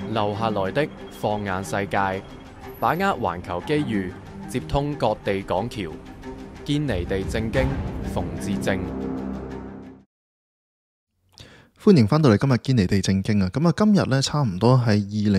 留下來的放眼世界，把握環球機遇，接通各地港橋，堅尼地正經，馮智政。 歡迎翻到嚟今日堅尼地正經啊！咁啊，今日咧差唔多係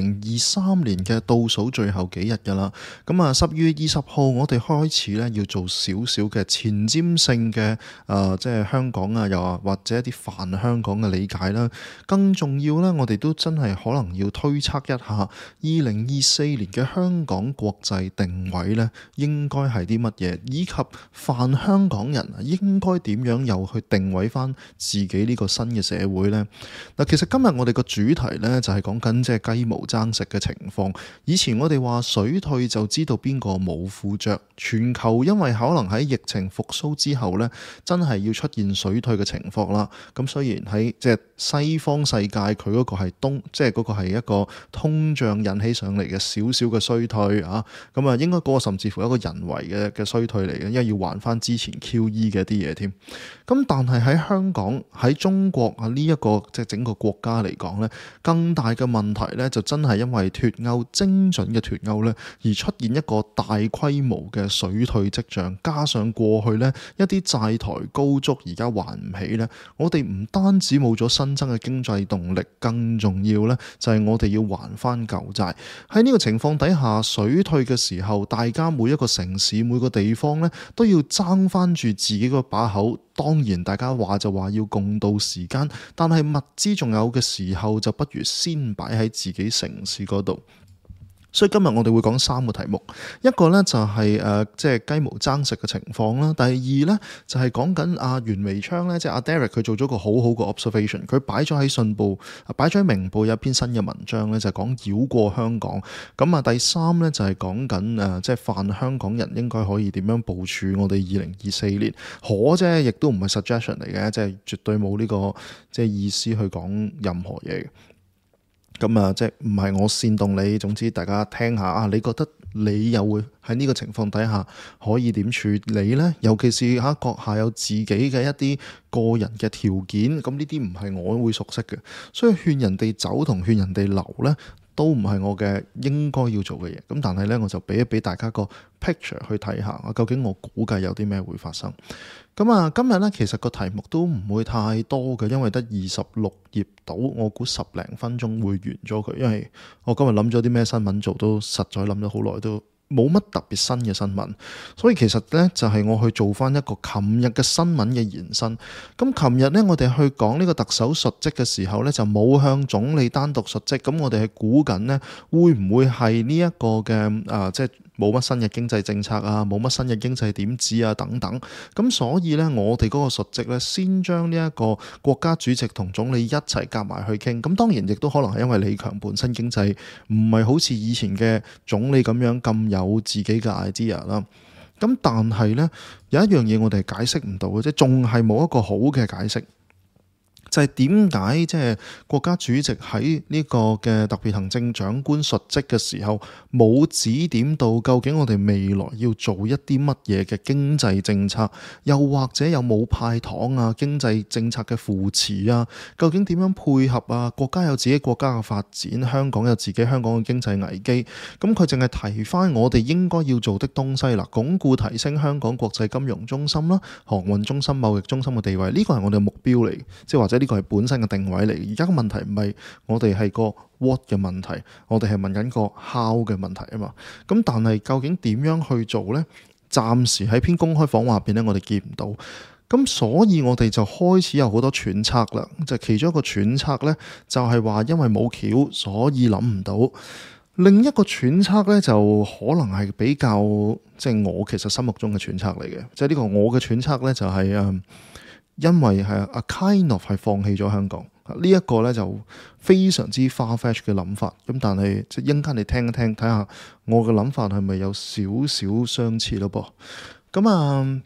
2023年嘅倒數最後幾日噶啦。咁啊，10月20號我哋開始咧要做少少嘅前瞻性嘅即係香港啊，又或者一啲泛香港嘅理解啦。更重要咧，我哋都真係可能要推測一下2024年嘅香港國際定位咧，應該係啲乜嘢，以及泛香港人應該點樣又去定位翻自己呢個新嘅社會咧。嗱，其實今日我哋個主題呢，就係講緊即係雞毛爭食嘅情況。以前我哋話水退就知道邊個冇褲着，全球因為可能喺疫情復甦之後呢，真係要出現水退嘅情況啦。咁雖然喺即係西方世界佢嗰個係即係嗰個係一個通脹引起上嚟嘅少少嘅衰退啊，咁啊應該嗰個甚至乎一個人為嘅衰退嚟嘅，因為要還翻之前 QE 嘅一啲嘢添。咁但係喺香港喺中國啊呢一個即係整個國家嚟講咧，更大嘅問題咧就真係因為脫歐精準嘅脫歐咧，而出現一個大規模嘅水退跡象，加上過去咧一啲債台高築，而家還唔起咧，我哋唔單止冇咗新增嘅經濟動力，更重要咧就係我哋要還翻舊債。喺呢個情況底下，水退嘅時候，大家每一個城市每個地方咧都要爭翻住自己個把口。當然大家話就話要共度時間，但係物資仲有嘅時候，就不如先擺喺自己城市嗰度。所以今日我哋會講3個題目，一個呢就係即係雞毛爭食嘅情況啦。第二呢就係講緊阿袁彌昌呢，即係阿 Derek 佢做咗個好好嘅 observation，佢擺咗喺信報、擺咗喺明報有一篇新嘅文章呢，就係講繞過香港。咁啊，第三呢就係講緊即係泛香港人應該可以點樣部署我哋2024年，可啫，亦都唔係 suggestion 嚟嘅，即係絕對冇呢個即係意思去講任何嘢嘅。咁啊，即係唔係我煽動你，總之大家聽下啊，你覺得你又會喺呢個情況底下可以點處理呢？尤其是閣下有自己嘅一啲個人嘅條件，咁呢啲唔係我會熟悉嘅，所以勸人哋走同勸人哋留呢，都唔係我嘅應該要做嘅嘢。咁但係呢，我就俾一俾大家個 picture 去睇下，究竟我估計有啲咩會發生。咁啊，今日呢，其實個題目都唔會太多嘅，因為得26頁到，我估10零分鐘會完咗佢。因為我今日諗咗啲咩新聞做，都實在諗咗好耐，都冇乜特別新嘅新聞。所以其實呢，就係我去做翻一個琴日嘅新聞嘅延伸。咁琴日呢，我哋去講呢個特首述職嘅時候呢，就冇向總理單獨述職。咁我哋係估緊呢，會唔會係呢一個嘅即係冇乜新嘅經濟政策啊，冇乜新嘅經濟點子啊等等，咁所以呢，我哋嗰個述職呢，先將呢一個國家主席同總理一齊夾埋去傾。咁當然亦都可能係因為李強本身經濟唔係好似以前嘅總理咁樣咁有自己嘅 idea 啦。咁但係呢，有一樣嘢我哋係解釋唔到嘅，即係仲係冇一個好嘅解釋。就係點解即係國家主席喺呢個嘅特別行政長官述職嘅時候冇指點到究竟我哋未來要做一啲乜嘢嘅經濟政策，又或者有冇派糖啊、經濟政策嘅扶持啊，究竟點樣配合啊？國家有自己國家嘅發展，香港有自己香港嘅經濟危機，咁佢淨係提翻我哋應該要做的東西啦，鞏固提升香港國際金融中心啦、航運中心、貿易中心嘅地位，呢個係我哋嘅目標嚟，即係或者呢個係本身嘅定位嚟。而家嘅問題唔係我哋係個 what 嘅問題，我哋係問緊個 how 嘅問題啊嘛。咁但係究竟點樣去做呢？暫時喺篇公開訪話入邊呢，我哋見唔到。咁所以我哋就開始有好多揣測啦。就其中一個揣測呢，就係話因為冇橋，所以諗唔到。另一個揣測呢，就可能係比較即係我其實心目中嘅揣測嚟嘅。即係呢個我嘅揣測呢，就係因為係a kind of 係放棄咗香港呢一個呢，就非常之 far-fetched 嘅諗法。咁但係即係一陣間你聽一聽，睇下我嘅諗法係咪有少少相似咯噃。咁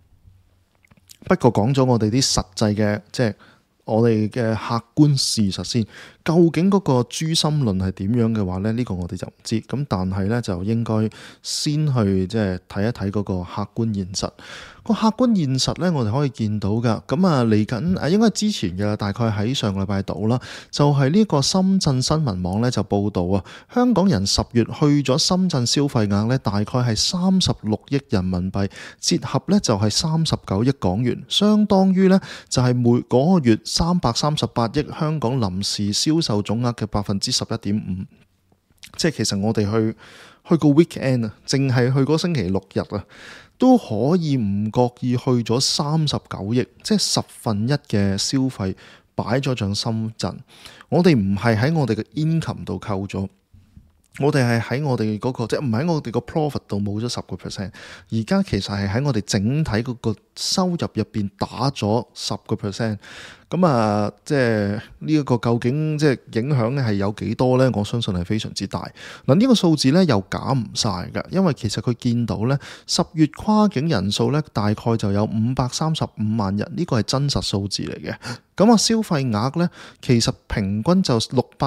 不過講咗我哋啲實際嘅即係我哋嘅客觀事實先。 究竟嗰個誅心論係點樣嘅話咧，呢個我哋就唔知。咁但係咧就應該先去即係睇一睇嗰個客觀現實。個客觀現實咧，我哋可以見到噶。咁嚟緊應該之前嘅，大概喺上個禮拜度啦，就係呢個深圳新聞網咧就報道啊，香港人10月去咗深圳消費額咧，大概係36億人民幣，折合咧就係39億港元，相當於咧就係每嗰個月338億香港臨時銷售總額嘅11.5%。即係其實我哋去個 weekend 啊，淨係去嗰星期六日啊，都可以唔覺意去咗39億，即係1/10嘅消費擺咗上深圳。我哋唔係喺我哋嘅 income 度扣咗，我哋係喺我哋嗰個即係唔喺我哋個 profit 度冇咗10%。而家其實係喺我哋整體嗰個收入入邊打咗10%。咁即係呢一個究竟即係影響係有幾多呢？我相信係非常之大。嗱，呢個數字呢又減唔晒㗎，因為其實佢見到呢10月跨境人數呢大概就有535萬人，呢個係真實數字嚟嘅。咁消費額呢，其實平均就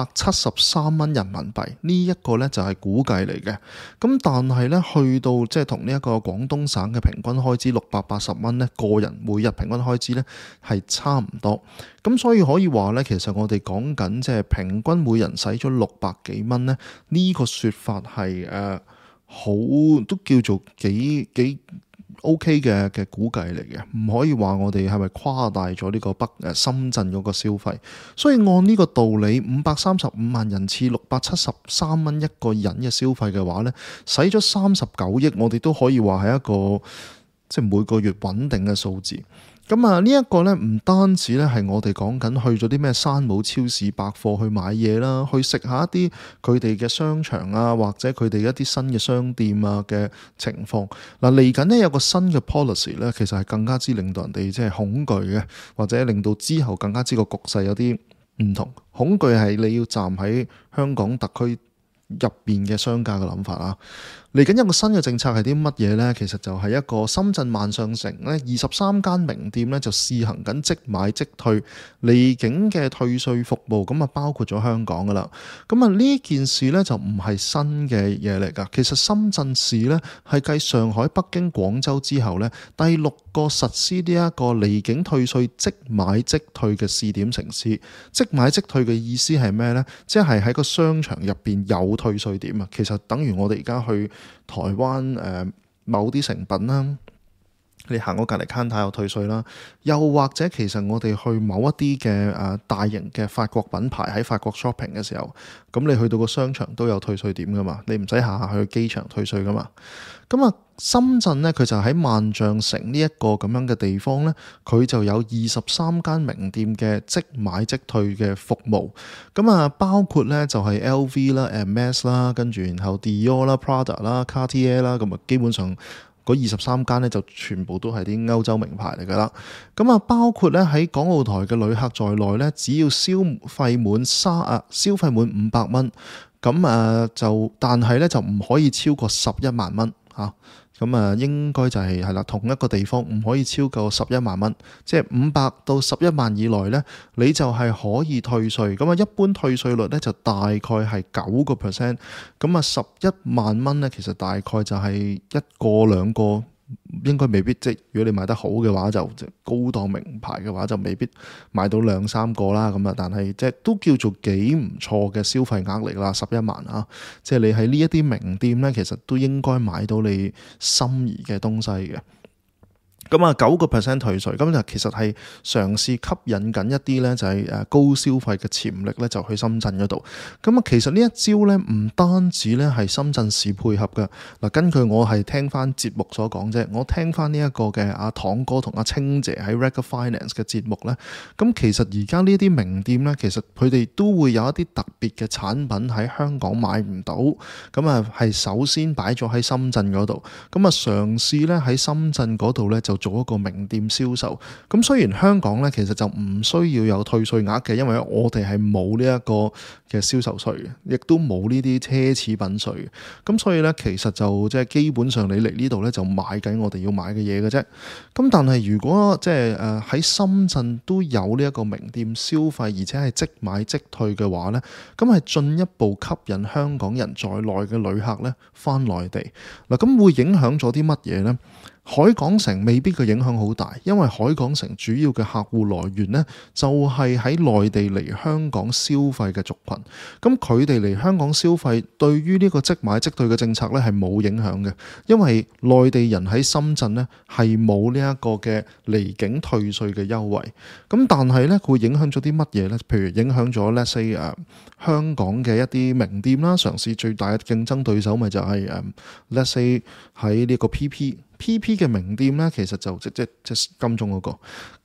673蚊人民幣，呢一個呢就係估計嚟嘅。咁但係呢，去到即係同呢一個廣東省嘅平均開支680蚊呢，個人每日平均開支呢係差唔多。咁所以可以話呢，其實我哋講緊即係平均每人使咗600幾蚊呢，呢個說法係好都叫做幾 OK 嘅估計嚟嘅，唔可以話我哋係咪誇大咗呢個深圳嗰個消費。所以按呢個道理，535萬人次673蚊一個人嘅消費嘅話呢，使咗39億，我哋都可以話係一個即係每個月穩定嘅數字。咁呢一個呢，唔單止呢係我哋講緊去咗啲咩山姆超市百貨去買嘢啦，去食下一啲佢哋嘅商場啊，或者佢哋一啲新嘅商店啊嘅情況。嗱，嚟緊呢有個新嘅 policy 呢，其實係更加之令到人哋即係恐懼嘅，或者令到之後更加之個局勢有啲唔同。恐懼係你要站喺香港特區入邊嘅商家嘅諗法啊。嚟緊有個新嘅政策係啲乜嘢呢？其實就係一個深圳萬象城呢23間名店呢就試行緊即買即退離境嘅退稅服務，咁包括咗香港噶啦。咁呢件事呢就唔係新嘅嘢嚟噶。其實深圳市呢係繼上海、北京、廣州之後呢第6個實施呢一個離境退稅即買即退嘅試點城市。即買即退嘅意思係咩呢？即係喺個商場入邊有退稅點啊。其實等於我哋而家去台灣某啲成品啦，你行過隔離 counter 有退稅啦，又或者其實我哋去某一啲嘅大型嘅法國品牌喺法國 shopping 嘅時候，咁你去到個商場都有退稅點噶嘛，你唔使下下去機場退稅噶嘛。咁深圳呢，佢就喺萬象城呢一個咁樣嘅地方呢，佢就有23間名店嘅即買即退嘅服務。咁包括呢就係 LV 啦、MS 啦，跟住然後 Dior 啦、Prada 啦、Cartier 啦，咁基本上嗰23間呢就全部都係啲歐洲名牌嚟噶啦。咁包括呢喺港澳台嘅旅客在內呢，只要消費滿500蚊，咁但係呢就唔可以超過11萬蚊嚇。咁應該就係啦，同一個地方唔可以超過11萬蚊，即係500到11萬以內呢，你就係可以退稅。咁一般退稅率呢，就大概係9%。咁11萬蚊呢，其實大概就係一個兩個。應該未必，即係如果你買得好嘅話，就高檔名牌嘅話就未必買到2-3個啦。但係即係都叫做幾唔錯嘅消費額嚟啦，11萬啊！即係你喺呢一啲名店呢，其實都應該買到你心儀嘅東西嘅。9% 退稅，咁就其實係嘗試吸引緊一啲咧，就係高消費嘅潛力咧，就去深圳嗰度。其實呢一招咧，唔單止咧係深圳市配合嘅。嗱，根據我係聽翻節目所講啫，我聽翻呢一個嘅阿堂哥同阿清姐喺 Ragga Finance 嘅節目咧，咁其實而家呢啲名店咧，其實佢哋都會有一啲特別嘅產品喺香港買唔到，係首先擺咗喺深圳嗰度，嘗試咧喺深圳嗰度咧就就做一個名店銷售。咁雖然香港咧其實就唔需要有退稅額嘅，因為我哋係冇呢一個嘅銷售稅嘅，亦都冇呢啲奢侈品稅嘅。咁所以咧其實就即係基本上你嚟呢度咧就買緊我哋要買嘅嘢嘅啫。咁但係如果即係喺深圳都有呢一個名店消費，而且係即買即退嘅話咧，咁係進一步吸引香港人在內嘅旅客咧返內地。嗱，咁會影響咗啲乜嘢呢？海港城未必個影響好大，因為海港城主要嘅客戶來源呢，就係喺內地嚟香港消費嘅族群。咁佢哋嚟香港消費，對於呢個即買即退嘅政策呢係冇影響嘅，因為內地人喺深圳呢係冇呢一個嘅離境退稅嘅優惠。咁但係呢，佢會影響咗啲乜嘢呢？譬如影響咗 let's say 香港嘅一啲名店啦，嘗試最大嘅競爭對手咪就係let's say 喺呢個 PP 嘅名店咧，其實就即金鐘嗰個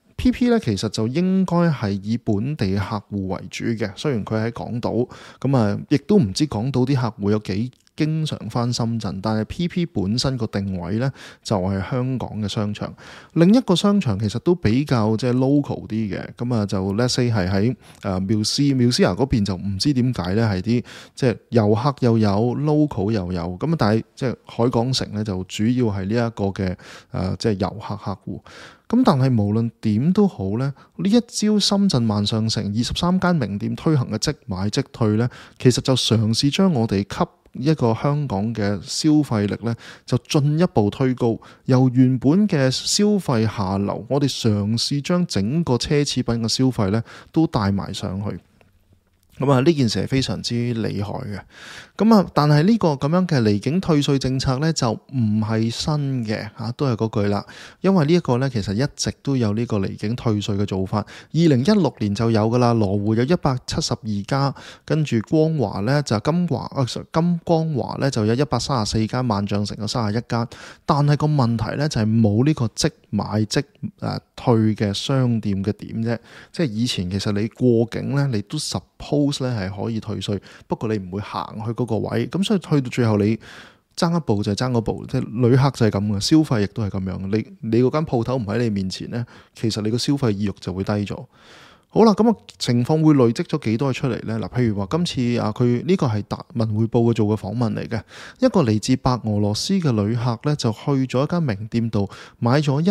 PP 咧，其實就應該係以本地客戶為主嘅。雖然佢喺港島，咁亦都唔知港島啲客戶有幾經常返深圳，但係 PP 本身個定位咧就係香港嘅商場。另一個商場其實都比較即係 local 啲嘅，咁就 let's say 係喺妙思雅嗰邊，就唔知點解咧係啲即係遊客又有 local 又有，咁但係即係海港城咧就主要係呢一個嘅即係遊客客戶。咁但係無論點都好咧，呢一招深圳萬象城23間名店推行嘅即買即退咧，其實就嘗試將我哋吸一個香港嘅消費力咧，就進一步推高，由原本嘅消費下流，我哋嘗試將整個奢侈品嘅消費咧都帶埋上去。咁呢件事係非常之厲害嘅。但係呢個咁樣嘅離境退稅政策呢，就唔係新嘅都係嗰句啦。因為呢一個呢，其實一直都有呢個離境退稅嘅做法。2016年就有噶啦，羅湖有172家，跟住光華呢，就金光華呢，就有134間，萬象城有31間。但係個問題呢，就係冇呢個即買即退嘅商店嘅點啫。即係以前其實你過境呢，你都suppose咧係可以退稅，不過你唔會行去嗰個位，咁所以去到最後你爭一步就係爭嗰步，即係旅客就係咁嘅，消費亦都係咁樣。你嗰間鋪頭唔喺你面前呢，其實你個消費意欲就會低咗。好啦，咁情況會累積咗幾多出嚟呢？譬如話今次佢呢個係達文匯報嘅做嘅訪問嚟嘅，一個嚟自白俄羅斯嘅旅客呢，就去咗一間名店度買咗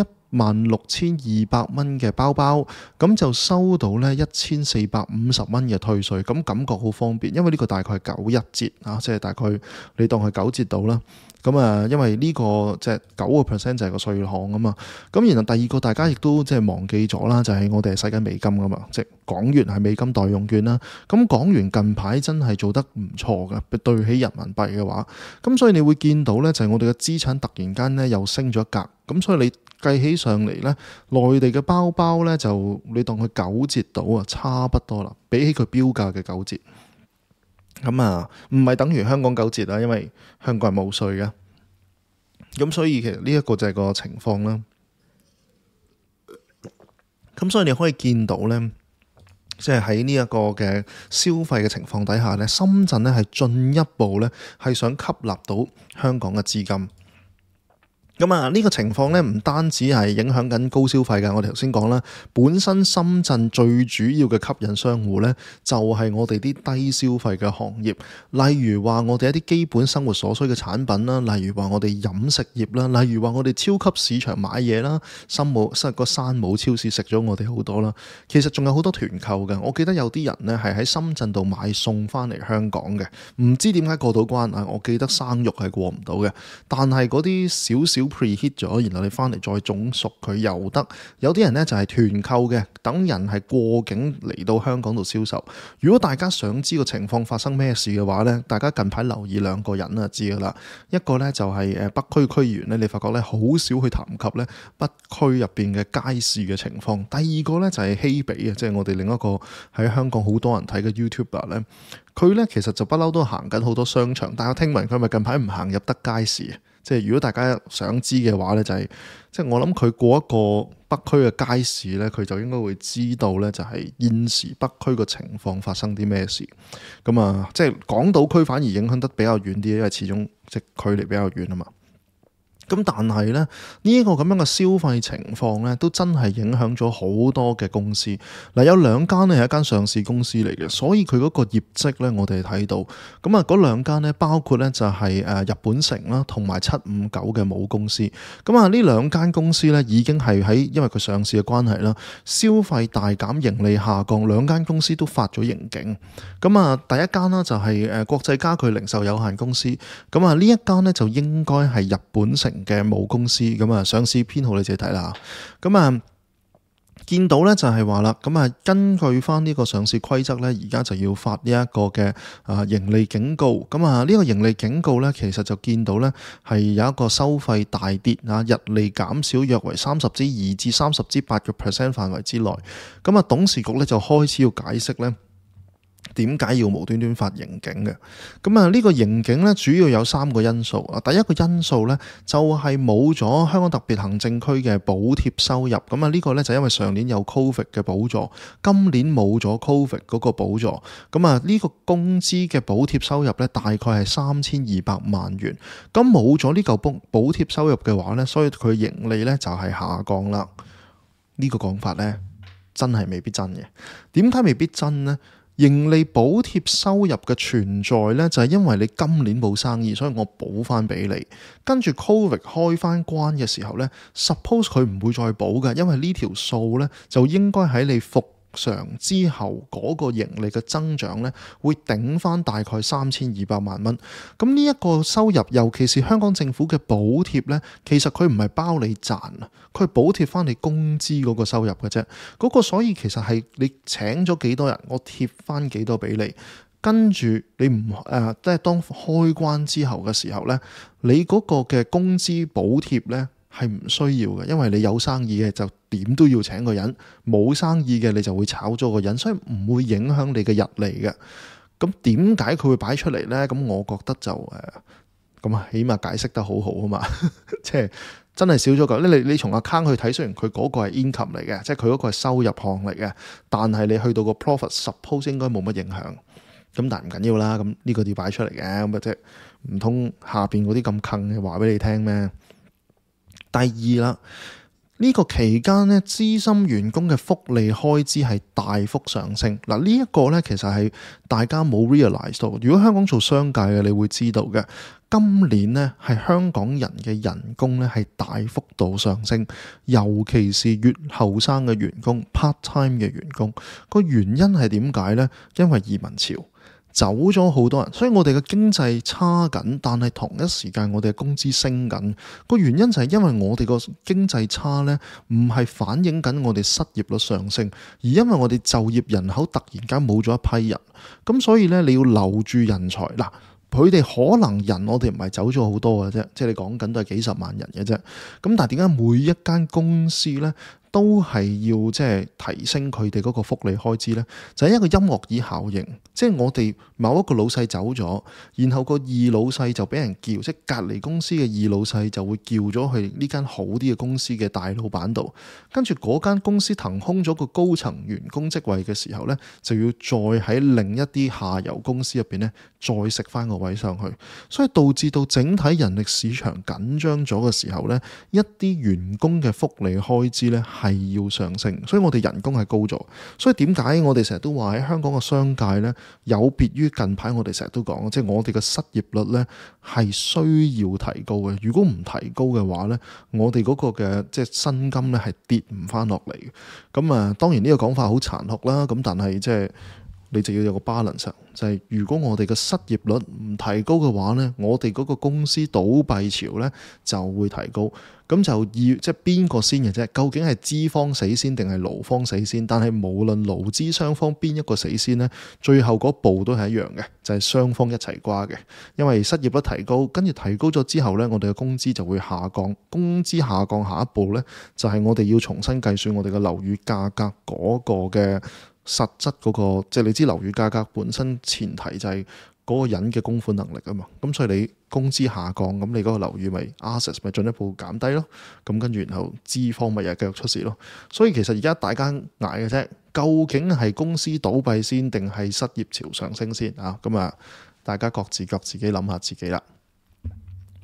16,200蚊嘅包包，咁就收到呢1450蚊嘅退稅，咁感覺好方便，因為呢個大概係91折即係大概你當係9折到啦。因為呢個即係9% 就係個稅項啊嘛。咁然後第二個大家亦都即係忘記咗啦，就係我哋係使緊美金噶嘛，即係港元係美金代用券啦。咁港元近排真係做得唔錯嘅，對起人民幣嘅話，咁所以你會見到呢，就係我哋嘅資產突然間呢又升咗一格。咁所以你計起上嚟呢，內地嘅包包呢，就你當佢9折到差不多啦，比起佢標價嘅9折。唔係等於香港9折啦，因為香港係冇稅嘅。咁所以其實呢一個就係個情況啦。咁所以你可以見到呢，即係喺呢一個嘅消費嘅情況底下呢，深圳呢係進一步呢係想吸納到香港嘅資金。呢個情況咧，唔單止係影響緊高消費嘅，我哋頭先講啦，本身深圳最主要嘅吸引商戶咧，就係我哋啲低消費嘅行業，例如話我哋一啲基本生活所需嘅產品啦，例如話我哋飲食業啦，例如話我哋超級市場買嘢啦，個山姆超市食咗我哋好多啦，其實仲有好多團購嘅。我記得有啲人咧係喺深圳度買餸翻嚟香港嘅，唔知點解過到關啊？我記得生肉係過唔到嘅，但係嗰啲少少pre-heat 咗，然後你翻嚟再種熟佢又得。有啲人呢就係團購嘅，等人係過境嚟到香港度銷售。如果大家想知個情況發生咩事嘅話呢，大家近排留意兩個人就知噶啦。一個呢就係北區區議員呢，你發覺呢好少去談及呢北區入邊嘅街市嘅情況。第二個呢就係希比啊，即係我哋另一個喺香港好多人睇嘅 YouTuber 呢，佢呢其實就不嬲都行緊好多商場，但係我聽聞佢咪近排唔行入得街市。即係如果大家想知嘅話呢，就係即係我諗佢過一個北區嘅街市呢，佢就應該會知道呢，就係現時北區嘅情況發生啲咩事。即係港島區反而影響得比較遠啲，因為始終即係距離比較遠啊嘛。 咁但係咧，呢一個咁樣嘅消費情況咧，都真係影響咗好多嘅公司。嗱，有兩間咧係一間上市公司嚟嘅，所以佢嗰個業績咧，我哋睇到。咁啊，嗰兩間咧包括咧就係日本城啦，同埋759嘅母公司。咁啊，呢兩間公司咧已經係喺因為佢上市嘅關係啦，消費大減，盈利下降，兩間公司都發咗盈警。咁啊，第一間啦就係國際家具零售有限公司。咁啊，呢一間咧就應該係日本城嘅母公司。咁啊，上市編號你自己睇啦。咁啊，見到咧就係話啦，咁啊，根據翻呢個上市規則咧，而家就要發呢一個嘅盈利警告。咁啊，呢個盈利警告咧，其實就見到咧係有一個收費大跌啊，日利減少約為32%至30.8% 範圍之內。咁啊，董事局咧就開始要解釋咧，點解要無端端發盈警嘅？咁啊，呢個盈警咧主要有3個因素啊。第一個因素咧就係冇咗香港特別行政區嘅補貼收入。咁啊，呢個咧就因為上年有 Covid 嘅補助，今年冇咗 Covid 嗰個補助。咁啊，呢個工資嘅補貼收入咧大概係3200萬元。咁冇咗呢嚿補貼收入嘅話咧，所以佢盈利咧就係下降啦。呢個講法咧真係未必真嘅。點解未必真呢？盈利補貼收入嘅存在呢，就係因為你今年冇生意，所以我補翻俾你。跟住 Covid 開翻關嘅時候呢， suppose 佢唔會再補嘅，因為呢條數呢，就應該喺你復常之後嗰個盈利嘅增長呢，會頂翻大概3200萬蚊。咁呢一個收入，尤其是香港政府嘅補貼呢，其實佢唔係包你賺啊，佢係補貼翻你工資嗰個收入嘅啫。嗰個所以其實係你請咗幾多人，我貼翻幾多俾你。跟住你唔即係當開關之後嘅時候呢，你嗰個嘅工資補貼呢，係唔需要嘅，因為你有生意嘅就點都要請個人，冇生意嘅你就會炒咗個人，所以唔會影響你嘅日利嘅。咁點解佢會擺出嚟呢？咁我覺得就咁啊，起碼解釋得好好啊嘛，即係真係少咗個。你從 account 去睇，雖然佢嗰個係 income 嚟嘅，即係佢嗰個係收入項嚟嘅，但係你去到個 profit suppose 應該冇乜影響。咁但係唔緊要啦，咁呢個要擺出嚟嘅，咁啊即係唔通下邊嗰啲咁坑嘅話俾你聽咩？第二啦，呢個期間呢，資深員工嘅福利開支係大幅上升。嗱，呢一個呢，其實係大家冇 realize 到。如果香港做商界嘅，你會知道嘅。今年呢，係香港人嘅人工呢係大幅度上升，尤其是越後生嘅員工 part time 嘅員工。個原因係點解呢？因為移民潮。走咗好多人，所以我哋嘅經濟差緊，但係同一時間我哋嘅工資升緊。個原因就係因為我哋個經濟差呢，唔係反映緊我哋失業率上升，而因為我哋就業人口突然間冇咗一批人，咁所以呢，你要留住人才嗱。佢哋可能人我哋唔係走咗好多嘅啫，即係你講緊都係幾十萬人嘅啫。咁但係點解每一間公司呢都係要即係提升佢哋嗰個福利開支呢？就係一個音樂椅效應，即係我哋某一個老細走咗，然後個二老細就俾人叫，即係隔離公司嘅二老細就會叫咗去呢間好啲嘅公司嘅大老闆度，跟住嗰間公司騰空咗個高層員工職位嘅時候呢，就要再喺另一啲下游公司入邊呢再食翻個位上去，所以導致到整體人力市場緊張咗嘅時候呢，一啲員工嘅福利開支呢係要上升，所以我哋人工係高咗。所以點解我哋成日都話喺香港嘅商界呢，有別於近排我哋成日都講，即係我哋嘅失業率呢係需要提高嘅。如果唔提高嘅話呢，我哋嗰個嘅即係薪金呢係跌唔翻落嚟嘅。咁啊，當然呢個講法好殘酷啦。咁但係即係你就要有個 balance，就係如果我哋嘅失業率唔提高嘅話呢，我哋嗰個公司倒閉潮呢就會提高。咁就要即係邊個先嘅啫？究竟係資方死先定係勞方死先？但係無論勞資雙方邊一個死先呢，最後嗰步都係一樣嘅，就係雙方一齊瓜嘅。因為失業率提高，跟住提高咗之後呢，我哋嘅工資就會下降。工資下降下一步呢，就係我哋要重新計算我哋嘅樓宇價格嗰個嘅實質嗰個，即係你知樓宇價格本身前提就係嗰個人嘅供款能力啊嘛。咁所以你工資下降，咁你嗰個樓宇咪 assets 咪進一步減低咯。咁跟住然後資方咪又繼續出事咯。所以其實而家大家捱嘅啫，究竟係公司倒閉先定係失業潮上升先啊？咁啊，大家各自己諗下自己啦。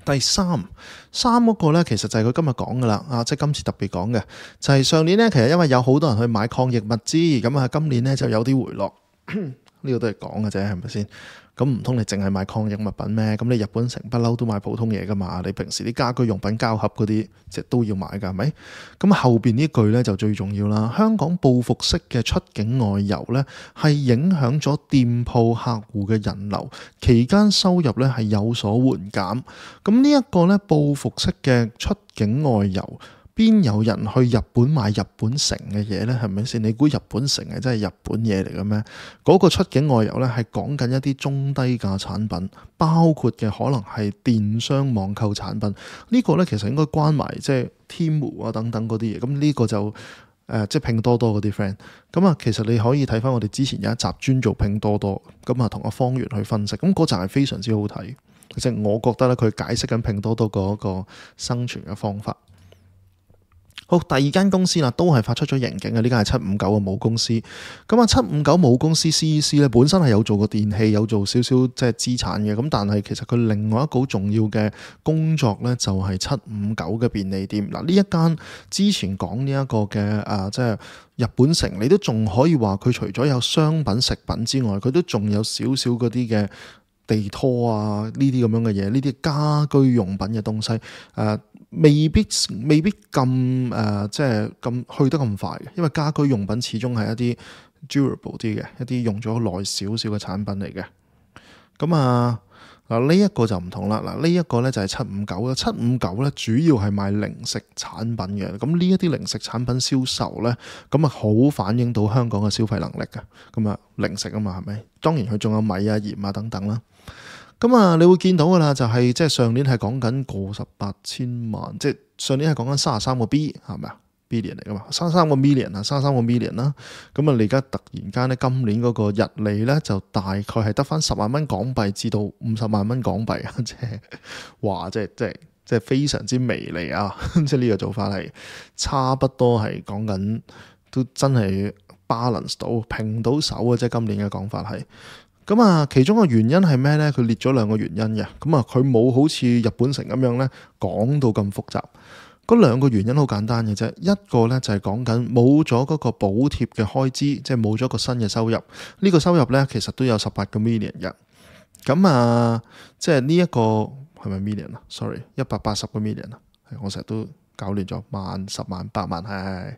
第三嗰個呢，其實就係佢今日講噶啦，即係今次特別講嘅，就係上年呢，其實因為有好多人去買抗疫物資，咁啊今年呢就有啲回落，呢個都係講嘅啫，係咪先？咁唔通你淨係買抗疫物品咩？咁你日本城不嬲都買普通嘢噶嘛？你平時啲家居用品膠盒嗰啲，即都要買噶，係咪？咁後邊呢句呢就最重要啦。香港報復式嘅出境外遊呢，係影響咗店鋪客戶嘅人流，期間收入呢係有所緩減。咁呢一個呢，報復式嘅出境外遊，邊有人去日本買日本城嘅嘢呢？係咪先？你估日本城係真係日本嘢嚟嘅咩？嗰個出境外遊呢，係講緊一啲中低價產品，包括嘅可能係電商網購產品。呢個呢，其實應該關埋即係天貓啊等等嗰啲嘢。咁呢個就即係拼多多嗰啲 friend。咁啊，其實你可以睇翻我哋之前有一集專做拼多多，咁啊同阿方圓去分析。咁嗰集係非常之好睇。即係我覺得咧，佢解釋緊拼多多嗰個生存嘅方法。好，第二間公司啦，都係發出咗盈警嘅，呢間係759嘅母公司。咁啊，759母公司 CEC 咧，本身係有做過電器，有做少少即係資產嘅。咁但係其實佢另外一個好重要嘅工作咧，就係759嘅便利店。嗱，呢一間之前講呢一個嘅即係日本城，你都仲可以話佢除咗有商品食品之外，佢都仲有少少嗰啲嘅地拖啊，呢啲咁樣嘅嘢，呢啲家居用品嘅東西，未必咁即係咁去得咁快嘅，因為家居用品始終係一啲 durable 啲嘅，一啲用咗耐少少嘅產品嚟嘅。咁呢一個就唔同啦。呢一個咧就係759啦。759咧主要係賣零食產品嘅。咁呢一啲零食產品銷售咧，咁啊好反映到香港嘅消費能力嘅。咁啊零食啊嘛，係咪？當然佢仲有米啊、鹽啊等等啦。咁啊，你會見到噶啦，就係即係上年係講緊過18千萬，即係上年係講緊33個 B 係咪啊 billion 嚟噶嘛，33個 million 啊，33個 million 啦。咁啊，你而家突然間咧，今年嗰個日利咧就大概係得翻10萬蚊港幣至到50萬蚊港幣啊，即係哇，即係非常之微利啊！即係呢個做法係差不多係講緊都真係 balance 到平到手啊！即係今年嘅講法係。咁啊，其中個原因係咩呢？佢列咗兩個原因嘅。咁啊，佢冇好似日本城咁樣呢講到咁複雜。嗰兩個原因好簡單嘅啫。一個呢就係講緊冇咗嗰個補貼嘅開支，即係冇咗個新嘅收入。呢個收入呢其實都有18個 million 嘅。咁啊，即係呢一個係咪 million 啊？Sorry， 180個 million 啊。我成日都搞亂咗，萬、10萬、100萬，係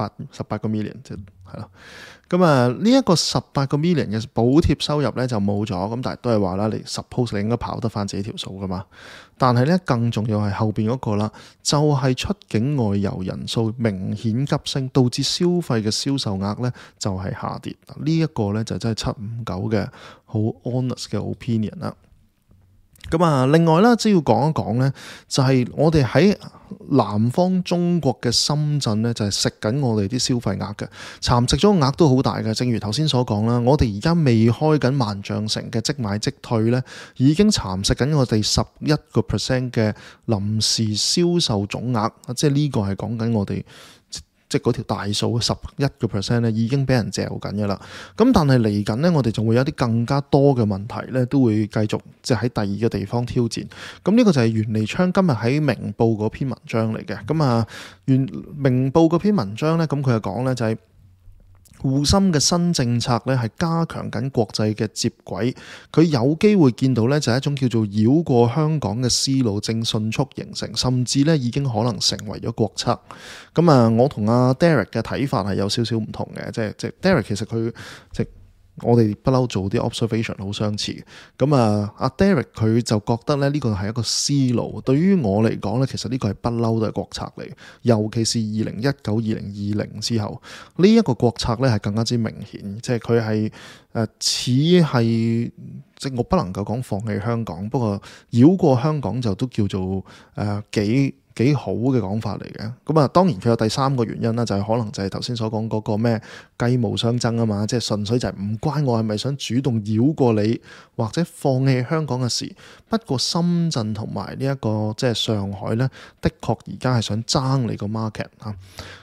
18個 million， 即係咯。咁啊，呢一個18個 million 嘅補貼收入咧就冇咗，咁但係都係話啦，你 suppose 你應該跑得翻自己條數噶嘛。但係咧更重要係後邊嗰個啦，就係出境外遊人數明顯急升，導致消費嘅銷售額咧就係下跌。呢一個咧就真係759嘅好 honest 嘅 opinion 啦。咁啊，另外啦，只要講一講咧，就係我哋喺南方中國嘅深圳咧，就係食緊我哋啲消費額嘅，蠶食咗個額都好大嘅。正如頭先所講啦，我哋而家未開緊萬象城嘅即買即退咧，已經蠶食緊我哋11% 嘅臨時銷售總額，即係呢個係講緊我哋。即係嗰條大數11% 咧，已經俾人嚼緊嘅啦。咁但係嚟緊咧，我哋仲會有啲更加多嘅問題咧，都會繼續即係喺第二個地方挑戰。咁呢個就係袁彌昌今日喺明報嗰篇文章嚟嘅。咁啊，明報嗰篇文章咧，咁佢就講咧就係。滬深嘅新政策咧係加強緊國際嘅接軌，佢有機會見到咧就係一種叫做繞過香港嘅思路正迅速形成，甚至咧已經可能成為咗國策。咁啊，我同阿 Derek 嘅睇法係有少少唔同嘅，即係 Derek 其實佢即我哋不嬲做啲 observation 好相似。咁啊，阿 Derek 佢就覺得咧呢個係一個思路，對於我嚟講咧，其實呢個係不嬲都係國策嚟，尤其是2019、2020之後呢一個國策咧係更加之明顯，即係佢係似係即我不能夠講放棄香港，不過繞過香港就都叫做幾好嘅講法嚟嘅。咁啊，當然佢有第三個原因啦，就係可能就係頭先所講嗰個咩雞毛相爭啊嘛，即係純粹就係唔關我係咪想主動繞過你或者放棄香港嘅事。不過深圳同埋呢一個即係上海咧，的確而家係想爭你個 market 啊。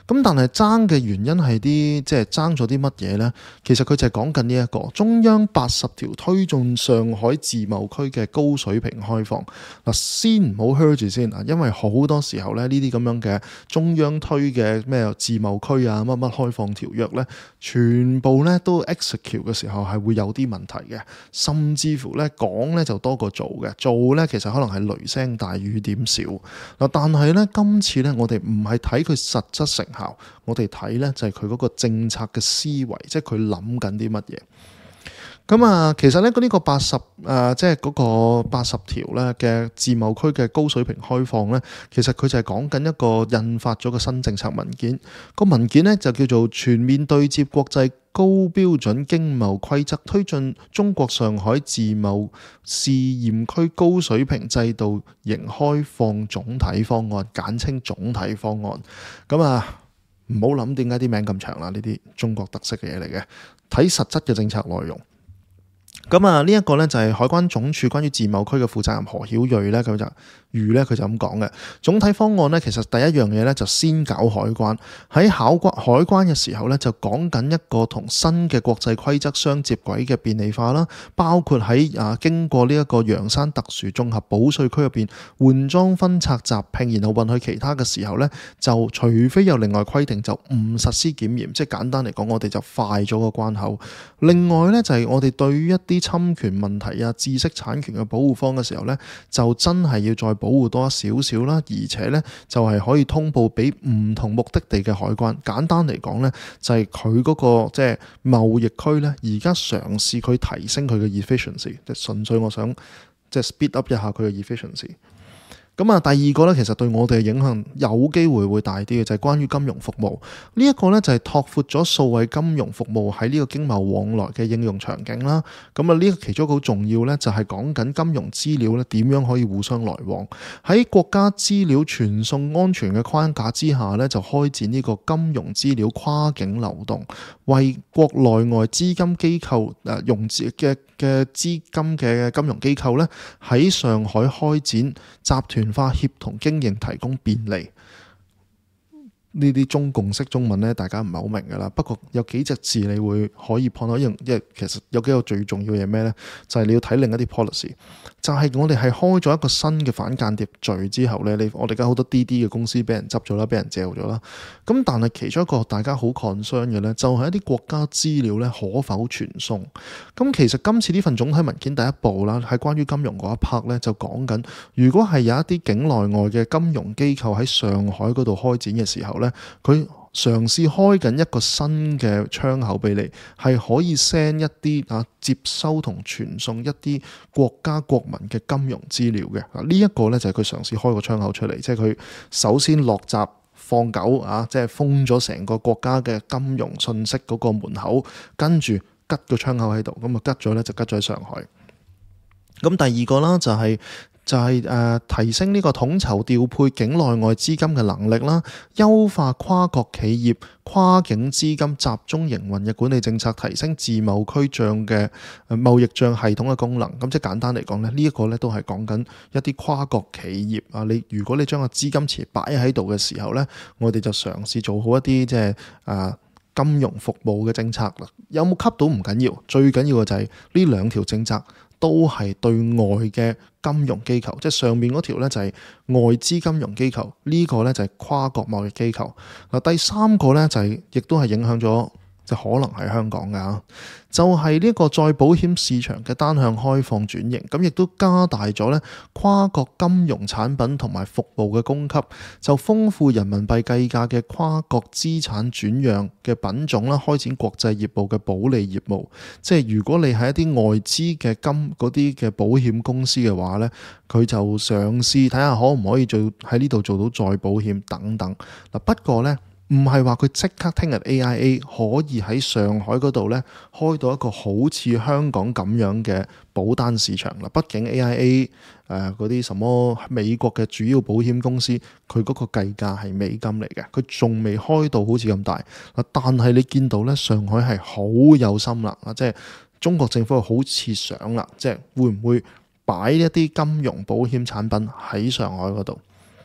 咁但係爭嘅原因係即係爭咗啲乜嘢呢？其實佢就係講緊呢一個中央80條推進上海自貿區嘅高水平開放。嗱，先唔好 hurt 住先啊，因為好多時候咧呢啲咁樣嘅中央推嘅咩自貿區啊乜乜開放條約呢，全部呢都 execute 嘅時候係會有啲問題嘅，甚至乎呢講呢就多過做嘅，做呢其實可能係雷聲大雨點小。嗱，但係呢今次呢我哋唔係睇佢實質成效，我哋睇呢就係佢嗰個政策嘅思維，即係佢諗緊啲乜嘢。咁啊，其實呢呢個即係嗰個80條咧嘅自貿區嘅高水平開放呢，其實佢就係講緊一個印發咗個新政策文件。個文件呢就叫做全面對接國際高標準經貿規則，推進中國上海自貿試驗區高水平制度型開放總體方案，簡稱總體方案。咁啊，唔好諗點解啲名咁長啦，呢啲中國特色嘅嘢嚟嘅，睇實質嘅政策內容。咁啊，呢一個呢就係海關總署關於自貿區嘅負責人何曉睿呢，佢就咁講嘅。總體方案呢，其實第一樣嘢呢就先搞海關，喺海關嘅時候呢，就講緊一個同新嘅國際規則相接軌嘅便利化啦，包括喺經過呢一個陽山特殊綜合保稅區入邊換裝分拆集聘，然後運去其他嘅時候呢，就除非有另外規定，就唔實施檢驗，即係簡單嚟講，我哋就快咗個關口。另外呢，就係我哋對於一啲侵權問題啊、知識產權嘅保護方嘅時候呢，就真係要再保護多少少啦，而且呢，就係可以通報俾唔同目的地嘅海關。簡單嚟講呢，就係佢嗰個即係貿易區呢，而家嘗試佢提升佢嘅 efficiency， 即係純粹我想即係 speed up 一下佢嘅 efficiency。咁啊，第二個咧，其實對我哋嘅影響有機會會大啲嘅，就係關於金融服務呢一個咧，就係拓闊咗數位金融服務喺呢個經貿往來嘅應用場景啦。咁啊，呢個其中一個好重要咧，就係講緊金融資料咧點樣可以互相來往，喺國家資料傳送安全嘅框架之下咧，就開展呢個金融資料跨境流動，為國內外資金機構融資嘅資金嘅金融機構咧喺上海開展集團化協同經營提供便利。呢啲中共式中文咧，大家唔係好明㗎啦。不過有幾隻字你會可以 point 到一樣，因為其實有幾個最重要嘅嘢咩呢？就係你要睇另一啲 policy。就係我哋係開咗一個新嘅反間諜罪之後呢，我哋而家好多滴滴嘅公司俾人執咗啦，俾人嚼咗啦。咁但係其中一個大家好 concern 嘅呢，就係一啲國家資料呢可否傳送。咁其實今次呢份總體文件第一步啦，喺關於金融嗰一 part 呢，就講緊，如果係有一啲境內外嘅金融機構喺上海嗰度開展嘅時候呢，佢嘗試開緊一個新嘅窗口俾你，係可以 send 一啲接收同傳送一啲國家國民嘅金融資料嘅。呢一個呢，就係佢嘗試開個窗口出嚟，即係佢首先落閘放狗即係封咗成個國家嘅金融信息嗰個門口，跟住吉個窗口喺度，咁啊吉咗呢，就吉咗喺上海。咁第二個啦就係提升呢個統籌調配境內外資金嘅能力啦，優化跨國企業跨境資金集中營運嘅管理政策，提升自貿區帳嘅貿易帳系統嘅功能。咁即係簡單嚟講咧，呢一個咧都係講緊一啲跨國企業啊。如果你將個資金池擺喺度嘅時候咧，我哋就嘗試做好一啲即係金融服務嘅政策啦。有冇吸到唔緊要，最緊要嘅就係呢兩條政策都係對外嘅金融機構，即係上面嗰條呢就係外資金融機構，呢個呢就係跨國貿易機構。第三個呢就係亦都係影響咗，就可能係香港㗎，就係呢個再保險市場嘅單向開放轉型，咁亦都加大咗呢跨國金融產品同埋服務嘅供給，就豐富人民幣計價嘅跨國資產轉讓嘅品種啦，開展國際業務嘅保利業務。即係如果你係一啲外資嘅嗰啲嘅保險公司嘅話呢，佢就嘗試睇下可唔可以喺呢度做到再保險等等。不過呢，唔係話佢即刻聽日 AIA 可以喺上海嗰度呢開到一個好似香港咁樣嘅保單市場啦。畢竟 AIA 嗰啲什麼美國嘅主要保險公司，佢嗰個計價係美金嚟嘅，佢仲未開到好似咁大。但係你見到呢，上海係好有心啦，即係中國政府好似想啦，即係會唔會擺一啲金融保險產品喺上海嗰度？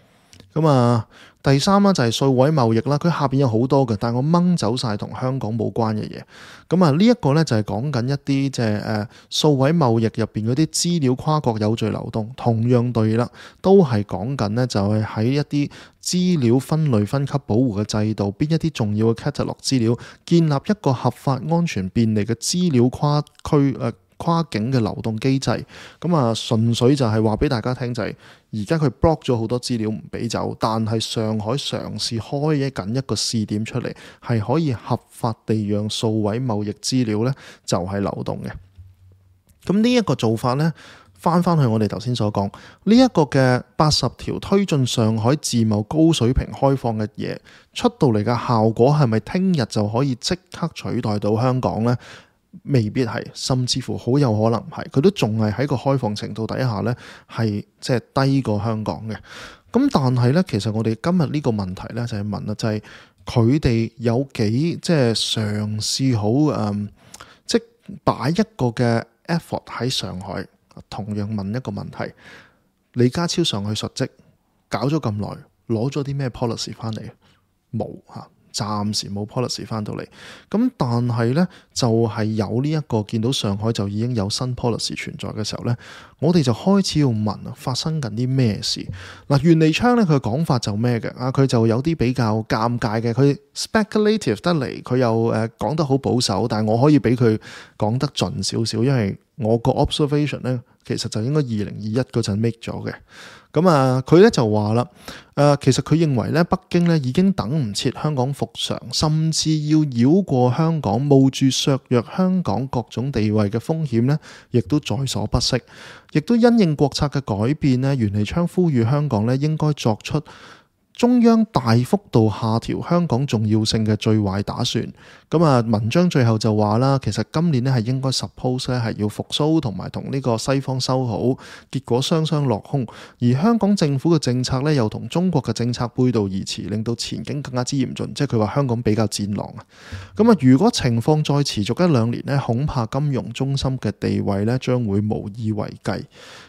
第三啦就係數位貿易啦，佢下邊有好多嘅，但係我掹走晒同香港冇關嘅嘢。呢一個咧就係講緊一啲即係數位貿易入邊嗰啲資料跨國有序流動，同樣對啦，都係講緊咧就係喺一啲資料分類分級保護嘅制度，邊一啲重要嘅 catalog 資料，建立一個合法、安全、便利嘅資料跨境嘅流動機制。純粹就係話俾大家聽就係而家佢 block 咗好多資料唔俾走，但係上海嘗試開緊一個試點出嚟，係可以合法地讓數位貿易資料呢就係流動嘅。咁呢一個做法呢，翻去我哋頭先所講呢一個嘅80條推進上海自貿高水平開放嘅嘢出到嚟嘅效果係咪聽日就可以即刻取代到香港呢？未必係，甚至乎好有可能係，佢都仲係喺個開放程度底下呢，係即係低過香港嘅。咁但係呢，其實我哋今日呢個問題呢，就係問啦，就係佢哋有幾即係嘗試好即係擺一個嘅 effort 喺上海。同樣問一個問題，李家超上去述職，搞咗咁耐，攞咗啲咩 policy 翻嚟？冇嚇。暫時冇 policy 翻到嚟，咁但係呢，就係有呢一個見到上海就已經有新 policy 存在嘅時候呢，我哋就開始要問發生緊啲咩事？袁彌昌呢，佢嘅講法就咩嘅佢就有啲比較尷尬嘅，佢 speculative 得嚟，佢又講得好保守，但係我可以俾佢講得盡少少，因為我個 observation 呢，其實就應該2021嗰陣 make 咗嘅。佢咧就話啦，其實佢認為咧，北京咧已經等唔切香港復常，甚至要繞過香港，冒住削弱香港各種地位嘅風險咧，亦都在所不惜。亦都因應國策嘅改變咧，袁彌昌呼籲香港咧應該作出中央大幅度下調香港重要性嘅最壞打算。文章最後就話啦，其實今年咧係應該 suppose 咧係要復甦同埋同呢個西方修好，結果雙雙落空。而香港政府嘅政策咧又同中國嘅政策背道而馳，令到前景更加之嚴峻。即係佢話香港比較戰狼啊。如果情況再持續1-2年咧，恐怕金融中心嘅地位咧將會無以為繼。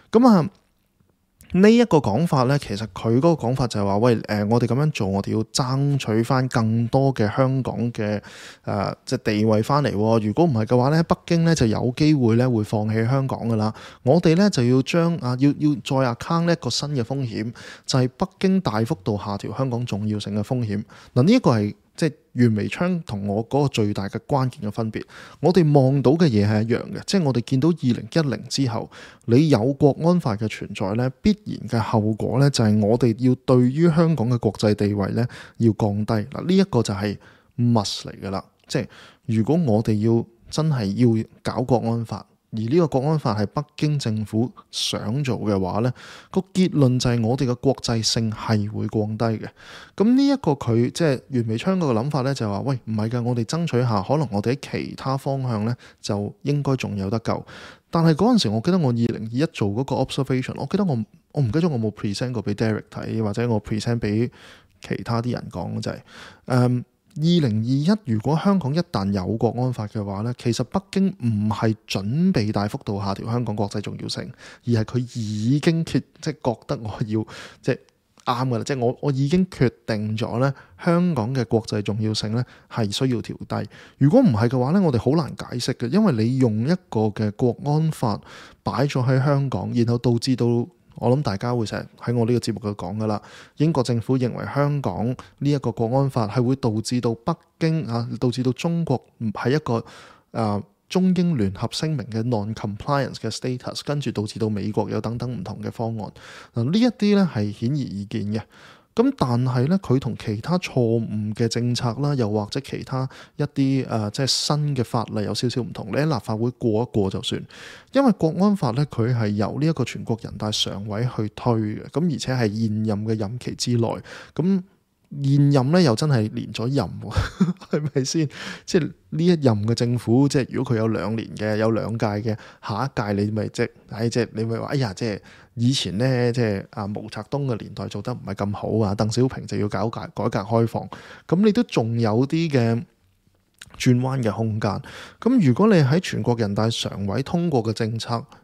呢一個講法呢，其實佢嗰個講法就係話，喂，我哋咁樣做，我哋要爭取翻更多嘅香港嘅即係地位翻嚟。如果唔係嘅話呢，北京呢就有機會呢會放棄香港噶啦。我哋呢就要將要再 account 一個新嘅風險，就係北京大幅度下調香港重要性嘅風險。呢一個係即係袁彌昌同我嗰個最大嘅關鍵嘅分別。我哋望到嘅嘢係一樣嘅，即係我哋見到2010之後，你有國安法嘅存在呢，必然嘅後果呢，就係我哋要對於香港嘅國際地位呢要降低。呢一個就係 must 嚟噶啦。即係如果我哋要真係要搞國安法，而呢個國安法係北京政府想做嘅話呢，個結論就係我哋嘅國際性係會降低嘅。呢一個佢即係袁彌昌嗰個諗法呢，就係話，喂，唔係㗎，我哋爭取下，可能我哋喺其他方向呢，就應該仲有得救。但係嗰陣時，我記得我2021做嗰個 observation， 我記得我唔記得我冇 present 過俾 Derek 睇，或者我 present 俾其他啲人講，就係2021如果香港一旦有國安法嘅話呢，其實北京唔係準備大幅度下調香港國際重要性，而係佢已經即係覺得我要即係啱噶啦，即係我已經決定咗呢，香港嘅國際重要性呢係需要調低。如果唔係嘅話呢，我哋好難解釋嘅，因為你用一個嘅國安法擺咗喺香港，然後導致到我諗大家會成日喺我呢個節目度講噶啦，英國政府認為香港呢一個國安法係會導致到北京導致到中國唔係一個中英聯合聲明嘅 non-compliance 嘅 status， 跟住導致到美國有等等唔同嘅方案。呢一啲咧係顯而易見嘅。咁但係咧，佢同其他錯誤嘅政策啦，又或者其他一啲即係新嘅法例有少少唔同。你喺立法會過一過就算，因為國安法咧佢係由呢一個全國人大常委去推嘅，咁而且係現任嘅任期之內。咁現任咧又真係連咗任，係咪先？即係呢一任嘅政府，即係如果佢有2年嘅，有2屆嘅，下一屆你咪即係你咪話，哎呀，即係以前咧，即係毛澤東嘅年代做得唔係咁好啊，鄧小平就要搞改革開放，咁你都仲有啲嘅轉彎嘅空間。咁如果你喺全國人大常委通過嘅政策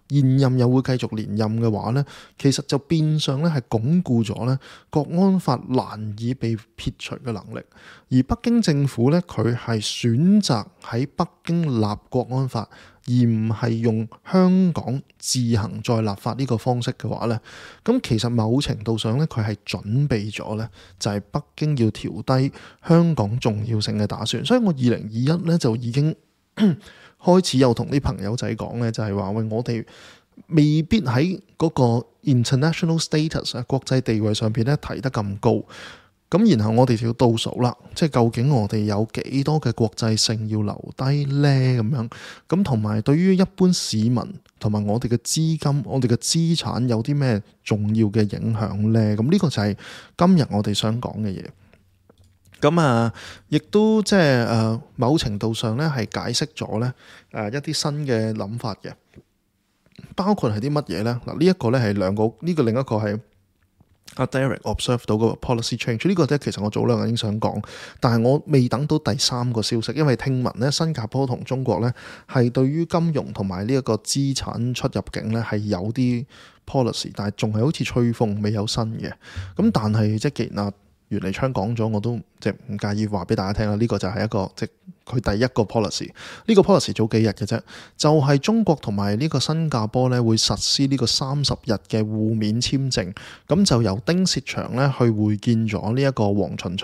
現任又會繼續連任嘅話呢，其實就變相咧係鞏固咗咧國安法難以被撇除嘅能力。而北京政府咧，佢係選擇喺北京立國安法，而唔係用香港自行再立法呢個方式嘅話呢，咁其實某程度上咧，佢係準備咗咧，就係北京要調低香港重要性嘅打算。所以我2021咧就已經開始有同啲朋友仔講咧，就係話喂，我哋未必喺嗰個 international status 國際地位上邊咧提得咁高。咁然後我哋就要倒數啦，即係究竟我哋有幾多嘅國際性要留低呢？咁樣咁同埋對於一般市民同埋我哋嘅資金、我哋嘅資產有啲咩重要嘅影響呢？咁呢個就係今日我哋想講嘅嘢。咁亦都即係某程度上咧係解釋咗咧一啲新嘅諗法嘅，包括係啲乜嘢咧？嗱，呢一個咧係兩個，呢個另一個係阿 Derek observe 到個 policy change。呢個咧其實我早兩日已經想講，但係我未等到第三個消息，因為聽聞咧新加坡同中國咧係對於金融同埋呢一個資產出入境咧係有啲 policy， 但係仲係好似吹風，未有新嘅。咁但係即係既然袁彌昌講咗，我都即係唔介意話俾大家聽啦。呢個就係一個即係佢第一個 policy。呢個 policy 早幾日嘅啫，就係中國同埋呢個新加坡咧會實施呢個30日嘅互免簽證。咁就由丁薛祥咧去會見咗呢一個黃循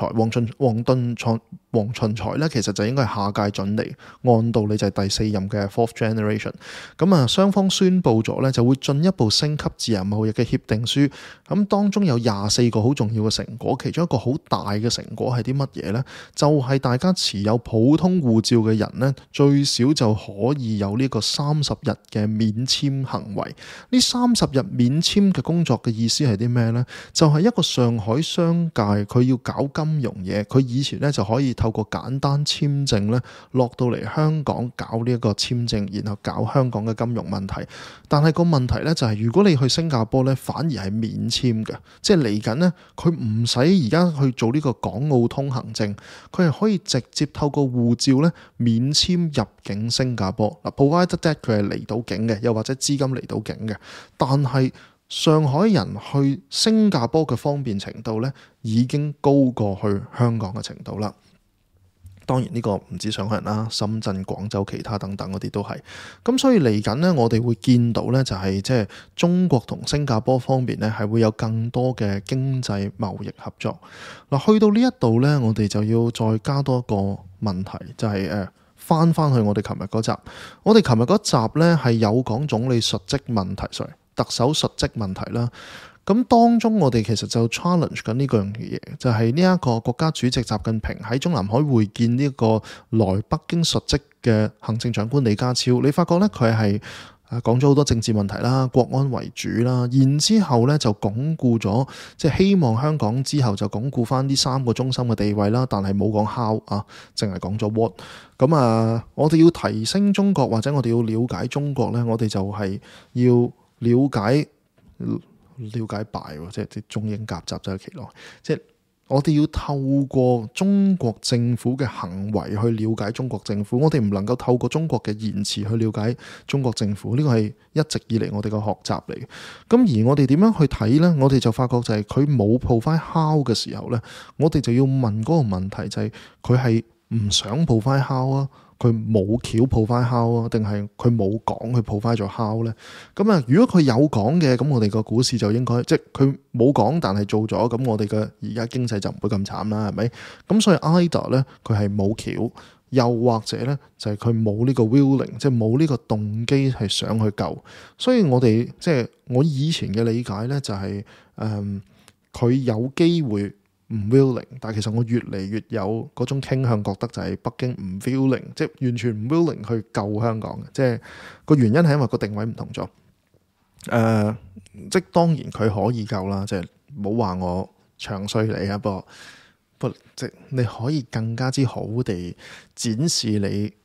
財咧，其實就應該係下屆準嚟，按道理就係第4任嘅 fourth generation。咁雙方宣布咗咧就會進一步升級自由貿易嘅協定書。咁當中有24個好重要嘅成果，其中一個好大嘅成果係啲乜嘢呢？就係大家持有普通護照嘅人呢，最少就可以有呢個30日嘅免簽行為。呢30日免簽嘅工作嘅意思係啲咩呢？就係一個上海商界，佢要搞金融嘢，佢以前呢就可以透過簡單簽證呢落到嚟香港搞呢一個簽證，然後搞香港嘅金融問題。但係個問題呢，就係如果你去新加坡呢，反而係免簽嘅，即係嚟緊呢，佢唔使而家去做呢個港澳通行證，佢係可以直接透過護照咧免簽入境新加坡。嗱，provided that 佢係嚟到境嘅，又或者資金嚟到境嘅。但係上海人去新加坡嘅方便程度咧，已經高過去香港嘅程度啦。當然呢個唔止上海人啦，深圳、廣州、其他等等嗰啲都係。咁所以嚟緊呢，我哋會見到呢，就係即係中國同新加坡方面呢，係會有更多嘅經濟貿易合作。嗱，去到呢一度呢，我哋就要再加多一個問題，就係翻去我哋琴日嗰集。我哋琴日嗰集呢，係有講總理述職問題，特首述職問題啦。咁當中我哋其實就 challenge 緊呢個樣嘢，就係呢一個國家主席習近平喺中南海會見呢個來北京述職嘅行政長官李家超。你發覺咧佢係講咗好多政治問題啦、國安為主啦，然之後咧就鞏固咗，即係希望香港之後就鞏固翻呢3個中心嘅地位啦。但係冇講 how 啊，淨係講咗 what。咁我哋要提升中國或者我哋要了解中國咧，我哋就係要了解敗，即係中英夾雜在其內，即係我哋要透過中國政府嘅行為去了解中國政府，我哋唔能夠透過中國嘅言辭去了解中國政府，呢個係一直以嚟我哋嘅學習嚟嘅。咁而我哋點樣去睇呢？我哋就發覺就係佢冇 provide how 嘅時候呢，我哋就要問嗰個問題，就係佢係唔想 provide how啊？佢冇橋 provide how啊，定係佢冇講佢 provide 咗 how 咧？咁如果佢有講嘅，咁我哋個股市就應該即係佢冇講，但係做咗，咁我哋嘅而家經濟就唔會咁慘啦，係咪？咁所以 either 咧佢係冇橋，又或者咧就係佢冇呢個 willing， 即係冇呢個動機係想去救。所以我哋即係我以前嘅理解咧就係佢有機會唔 willing， 但係其實我越嚟越有嗰種傾向，覺得就係北京唔 willing， 即係完全唔 willing 去救香港嘅。即係個原因係因為個定位唔同咗。即係當然佢可以救啦，即係唔好話我唱衰你啊，不過即係你可以更加之好地展示你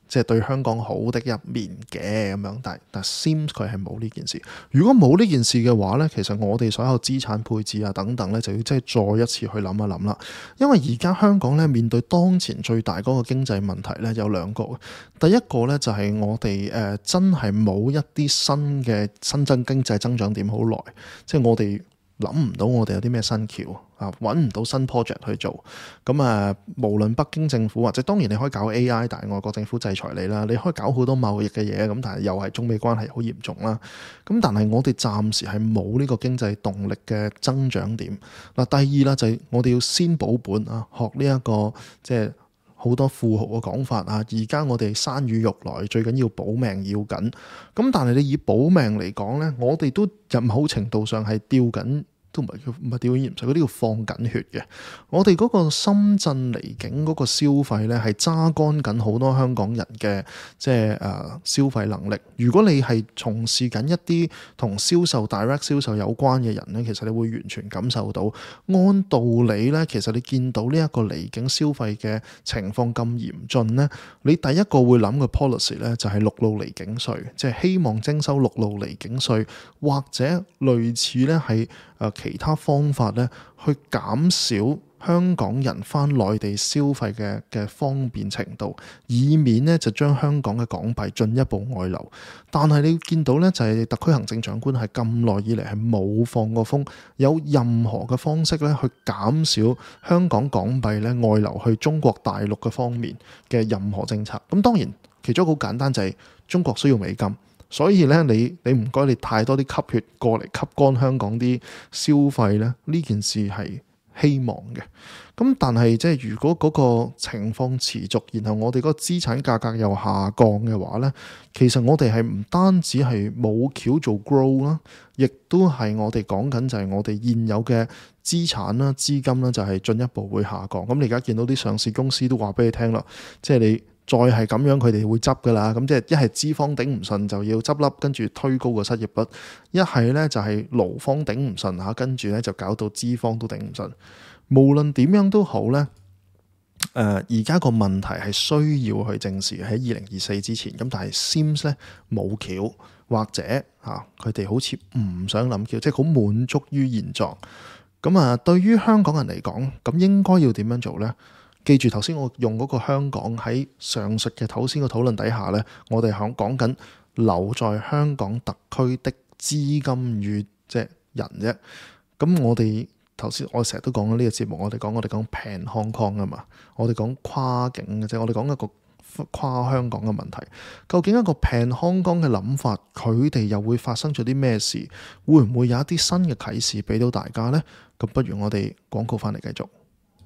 即係對香港好的一面嘅咁樣，但 seems 佢係冇呢件事。如果冇呢件事嘅話呢，其實我哋所有資產配置啊等等呢，就要即係再一次去諗一諗啦。因為而家香港呢，面對當前最大嗰個經濟問題呢，有兩個。第一個呢，就係我哋真係冇一啲新嘅新增經濟增長點好耐，即係我哋諗唔到我哋有啲咩新橋啊，揾唔到新 project 去做。咁無論北京政府或者當然你可以搞 AI， 但係外國政府制裁你啦，你可以搞好多貿易嘅嘢，咁但係又係中美關係好嚴重啦。咁但係我哋暫時係冇呢個經濟動力嘅增長點。嗱，第二啦就係我哋要先保本啊，學呢一個即係好多富豪嘅講法啊。而家我哋山雨欲來，最緊要保命要緊。咁但係你以保命嚟講呢，我哋都某程度上係吊緊。都唔係吊緊鹽水，嗰啲叫放緊血嘅。我哋嗰個深圳離境嗰個消費咧，係揸乾緊好多香港人嘅即係消費能力。如果你係從事緊一啲同銷售 direct 銷售有關嘅人咧，其實你會完全感受到。按道理咧，其實你見到呢一個離境消費嘅情況咁嚴峻咧，你第一個會諗嘅 policy 咧就係陸路離境稅，即係希望徵收陸路離境稅，或者類似咧係其他方法咧，去減少香港人返內地消費嘅方便程度，以免咧就將香港嘅港幣進一步外流。但係你見到咧，就係特區行政長官係咁耐以嚟係冇放過風，有任何嘅方式咧去減少香港港幣咧外流去中國大陸嘅方面嘅任何政策。咁當然其中好簡單就係中國需要美金。所以咧，你唔該，你太多啲吸血過嚟吸乾香港啲消費咧，呢件事係希望嘅。咁但係即係如果嗰個情況持續，然後我哋嗰個資產價格又下降嘅話咧，其實我哋係唔單止係冇橋做 grow 啦，亦都係我哋講緊就係我哋現有嘅資產啦、資金啦，就係進一步會下降。咁你而家見到啲上市公司都話俾你聽啦，即係你再係咁樣，佢哋會執噶啦。咁即係一係資方頂唔順就要執笠，跟住推高個失業率；一係咧就係勞方頂唔順嚇，跟住咧就搞到資方都頂唔順。無論點樣都好咧，而家個問題係需要去正視喺2024之前。咁但係 seems 咧冇橋，或者佢哋好似唔想諗橋，即係好滿足於現狀。咁對於香港人嚟講，咁應該要點樣做咧？記住頭先我用嗰個香港喺上述嘅頭先個討論底下呢，我哋講緊留在香港特區的資金與即係人啫。咁我哋頭先我成日都講緊呢個節目，我哋講 Pan Hong Kong 啊嘛，我哋講跨境嘅啫，我哋講一個跨香港嘅問題。究竟一個 Pan Hong Kong 嘅諗法，佢哋又會發生咗啲咩事？會唔會有一啲新嘅啟示俾到大家呢？咁不如我哋廣告翻嚟繼續。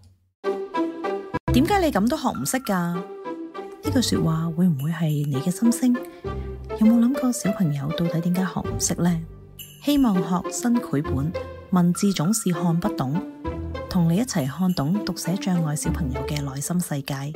點解你咁都學唔識㗎？呢句說話會唔會係你嘅心聲？有冇諗過小朋友到底點解學唔識呢？希望學新繪本，文字總是看不懂，同你一齊看懂讀寫障礙小朋友嘅內心世界。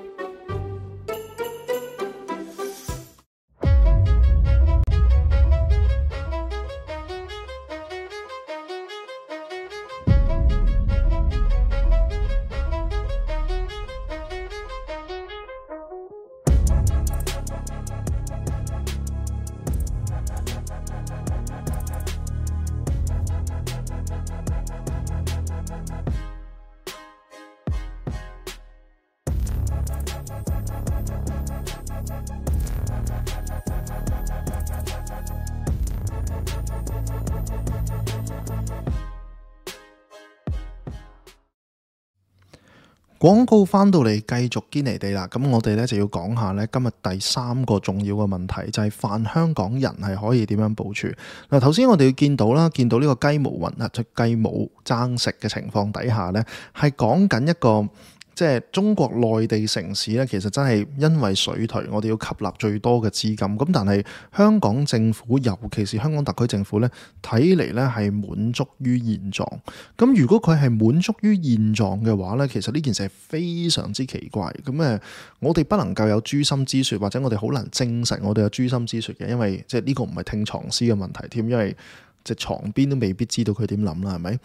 廣告翻到嚟繼續堅尼地啦，咁我哋咧就要講下咧今日第三個重要嘅問題，就係泛香港人係可以點樣部署。嗱，頭先我哋見到呢個雞毛雲啊，即雞毛爭食嘅情況底下咧，係講緊一個即係中國內地城市咧，其實真係因為水退，我哋要吸納最多嘅資金。咁但係香港政府，尤其是香港特區政府咧，睇嚟咧係滿足於現狀。咁如果佢係滿足於現狀嘅話咧，其實呢件事係非常之奇怪。咁我哋不能夠有誅心之說，或者我哋好難證實我哋有誅心之說嘅，因為即係呢個唔係聽藏屍嘅問題添，因為即係床邊都未必知道佢點諗啦，係咪？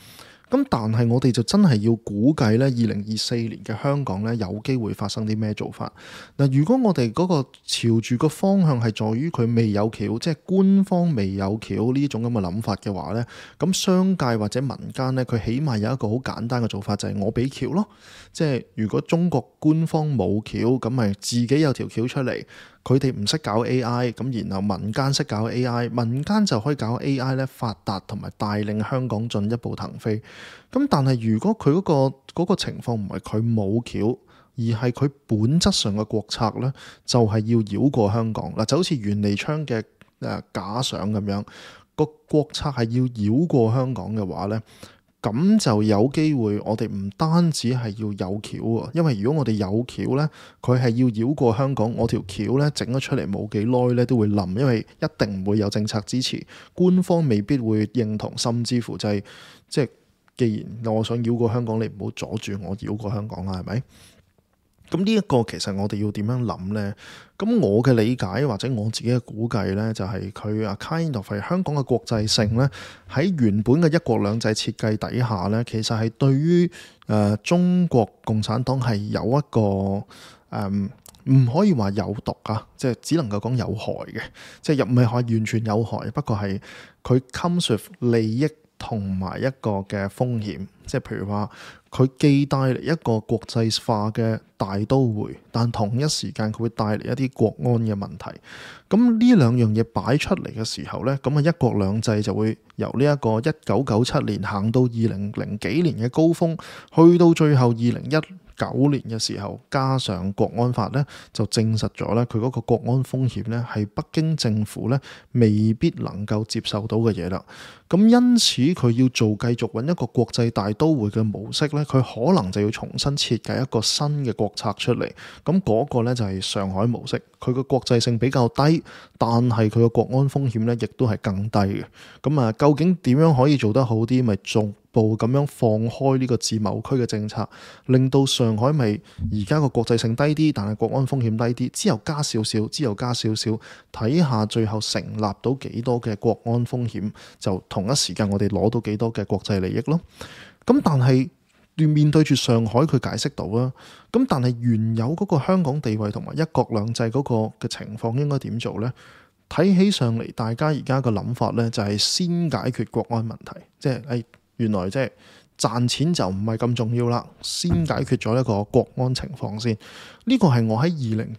咁但係我哋就真係要估計呢2024年嘅香港呢，有機會發生啲咩做法。嗱，如果我哋嗰個朝住個方向係在於佢未有橋，即係官方未有橋呢種咁嘅諗法嘅話呢，咁商界或者民間呢，佢起碼有一個好簡單嘅做法，就係我俾橋咯。即係如果中國官方冇橋，咁咪自己有條橋出嚟。佢哋唔識搞 AI， 咁然後民間識搞 AI， 民間就可以搞 AI 咧發達同埋帶領香港進一步騰飛。咁但係如果佢嗰個情況唔係佢冇橋，而係佢本質上嘅國策呢，就係要繞過香港嗱，就好似袁彌昌嘅假想咁樣，個國策係要繞過香港嘅話呢，咁就有機會我哋唔單止係要有橋喎，因為如果我哋有橋呢，佢係要繞過香港，我條橋呢整咗出嚟冇幾耐呢都會冧，因為一定唔會有政策支持，官方未必會認同，甚至乎就係即係既然我想繞過香港，你唔好阻住我繞過香港啦，係咪？咁呢一個其實我哋要點樣諗呢？咁我嘅理解或者我自己嘅估計呢，就係佢kind of 係香港嘅國際性呢，喺原本嘅一國兩制設計底下呢，其實係對於中國共產黨係有一個唔可以話有毒啊，即係只能夠講有害嘅，即係又唔係話完全有害，不過係佢 comes with 利益同埋一個嘅風險，即係譬如話佢既帶嚟一個國際化嘅大都會，但同一時間佢會帶嚟一啲國安嘅問題。咁呢兩樣嘢擺出嚟嘅時候呢，咁啊一國兩制就會由呢一個1997年行到2000幾年嘅高峰，去到最後2019年嘅時候，加上國安法呢，就證實咗呢，佢嗰個國安風險呢，係北京政府呢未必能夠接受到嘅嘢啦。咁因此佢要做繼續揾一個國際大都會嘅模式呢，佢可能就要重新設計一個新嘅國策出嚟。咁嗰個呢，就係上海模式，佢個國際性比較低，但係佢個國安風險呢亦都係更低嘅。咁究竟點樣可以做得好啲？咪逐步咁樣放開呢個自貿區嘅政策，令到上海咪而家個國際性低啲，但係國安風險低啲，之後加少少，之後加少少，睇下最後成立到幾多嘅國安風險，就同一時間我哋攞到幾多嘅國際利益咯。咁但係面對住上海佢解釋到啦，咁但係原有嗰個香港地位同埋一國兩制嗰個嘅情況應該點做呢？睇起上嚟大家而家個諗法呢，就係先解決國安問題，即係原來即係賺錢就唔係咁重要啦，先解決咗一個國安情況先。呢個係我喺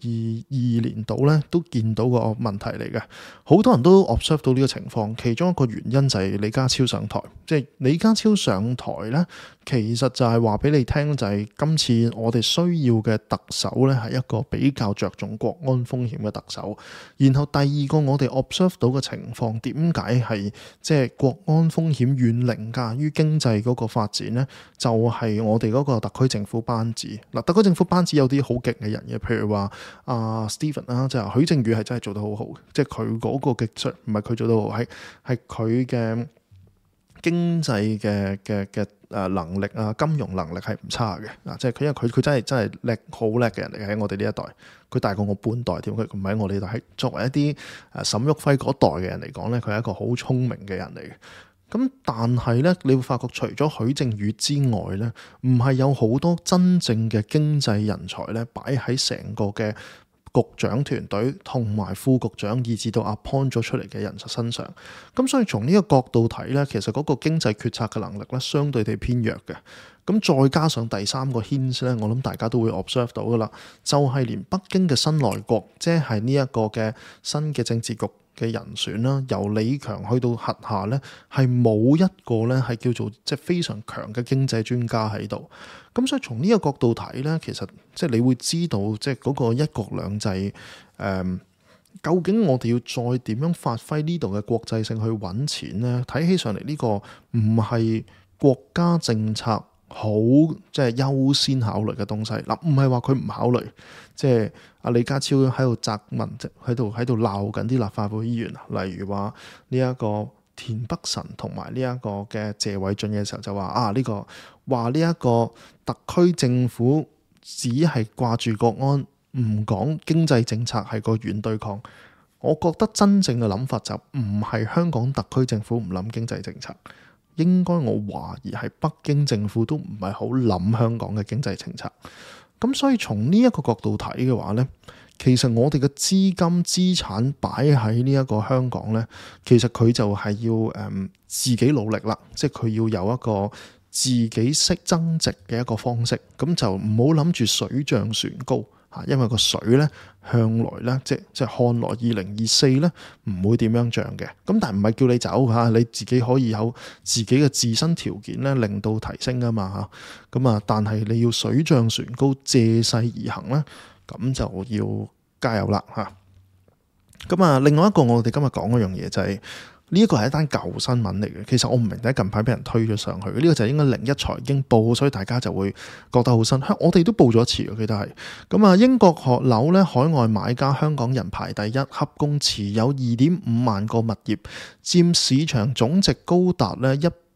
2022年度咧都見到個問題嚟嘅，好多人都 observe 到呢個情況。其中一個原因就係李家超上台，即係李家超上台咧，其實就係話俾你聽，就係今次我哋需要嘅特首咧係一個比較着重國安風險嘅特首。然後第二個我哋 observe 到嘅情況，點解係即係國安風險遠凌駕於經濟嗰個發展呢？就係我哋嗰個特區政府班子嗱，特區政府班子有啲好勁嘅人嘅，譬如話Stephen 啦，即係許正宇係真係做得好好嘅，即係佢嗰個技術唔係佢做得好，係佢嘅經濟嘅能力啊，金融能力係唔差嘅啊，即係佢因為佢真係叻，好叻嘅人嚟嘅，喺我哋呢一代，佢大過我半代添，佢唔喺我哋呢代，係作為一啲沈旭輝嗰代嘅人嚟講咧，佢係一個好聰明嘅人嚟嘅。咁但係咧，你會發覺除咗許正宇之外咧，唔係有好多真正嘅經濟人才咧，擺喺成個嘅局長團隊同埋副局長，以至到 appoint 咗出嚟嘅人身上。咁所以從呢個角度睇咧，其實嗰個經濟決策嘅能力咧，相對地偏弱嘅。咁再加上第三個 hint 咧，我諗大家都會 observe 到噶啦，就係連北京嘅新內閣，即係呢一個嘅新嘅政治局嘅人選啦，由李強去到轄下咧，係冇一個咧係叫做即係非常強嘅經濟專家喺度。咁所以從呢個角度睇咧，其實即係你會知道，即係嗰個一國兩制究竟我哋要再點樣發揮呢度嘅國際性去揾錢咧？睇起上嚟呢個唔係國家政策好即係優先考慮嘅東西嗱，唔係話佢唔考慮，即係阿李家超喺度責問，喺度鬧緊啲立法會議員，例如話呢一個田北辰同埋呢一個嘅謝偉俊嘅時候就話呢一個特區政府只係掛住國安，唔講經濟政策係個軟對抗。我覺得真正嘅諗法就唔係香港特區政府唔諗經濟政策。 應該我懷疑係北京政府都唔係好諗香港嘅經濟政策。咁所以從呢一個角度睇嘅話呢，其實我哋嘅資金資產擺喺呢一個香港呢，其實佢就係要自己努力啦，即係佢要有一個自己識增值嘅一個方式，咁就唔好諗住水漲船高嚇，因為個水呢向來呢，即係看來2024呢唔會點樣漲嘅。咁但係唔係叫你走嚇，你自己可以有自己嘅自身條件呢令到提升啊嘛嚇。咁啊，但係你要水漲船高借勢而行呢，咁就要加油啦嚇。咁啊，另外一個我哋今日講嗰樣嘢就係呢一個係一單舊新聞嚟嘅。其實我唔明點解近排俾人推咗上去，呢個就應該01財經報，所以大家就會覺得好新。我哋都報咗一次，我記得係。咁啊，英國學樓咧，海外買家香港人排第一，合共持有2.5萬個物業，佔市場總值高達咧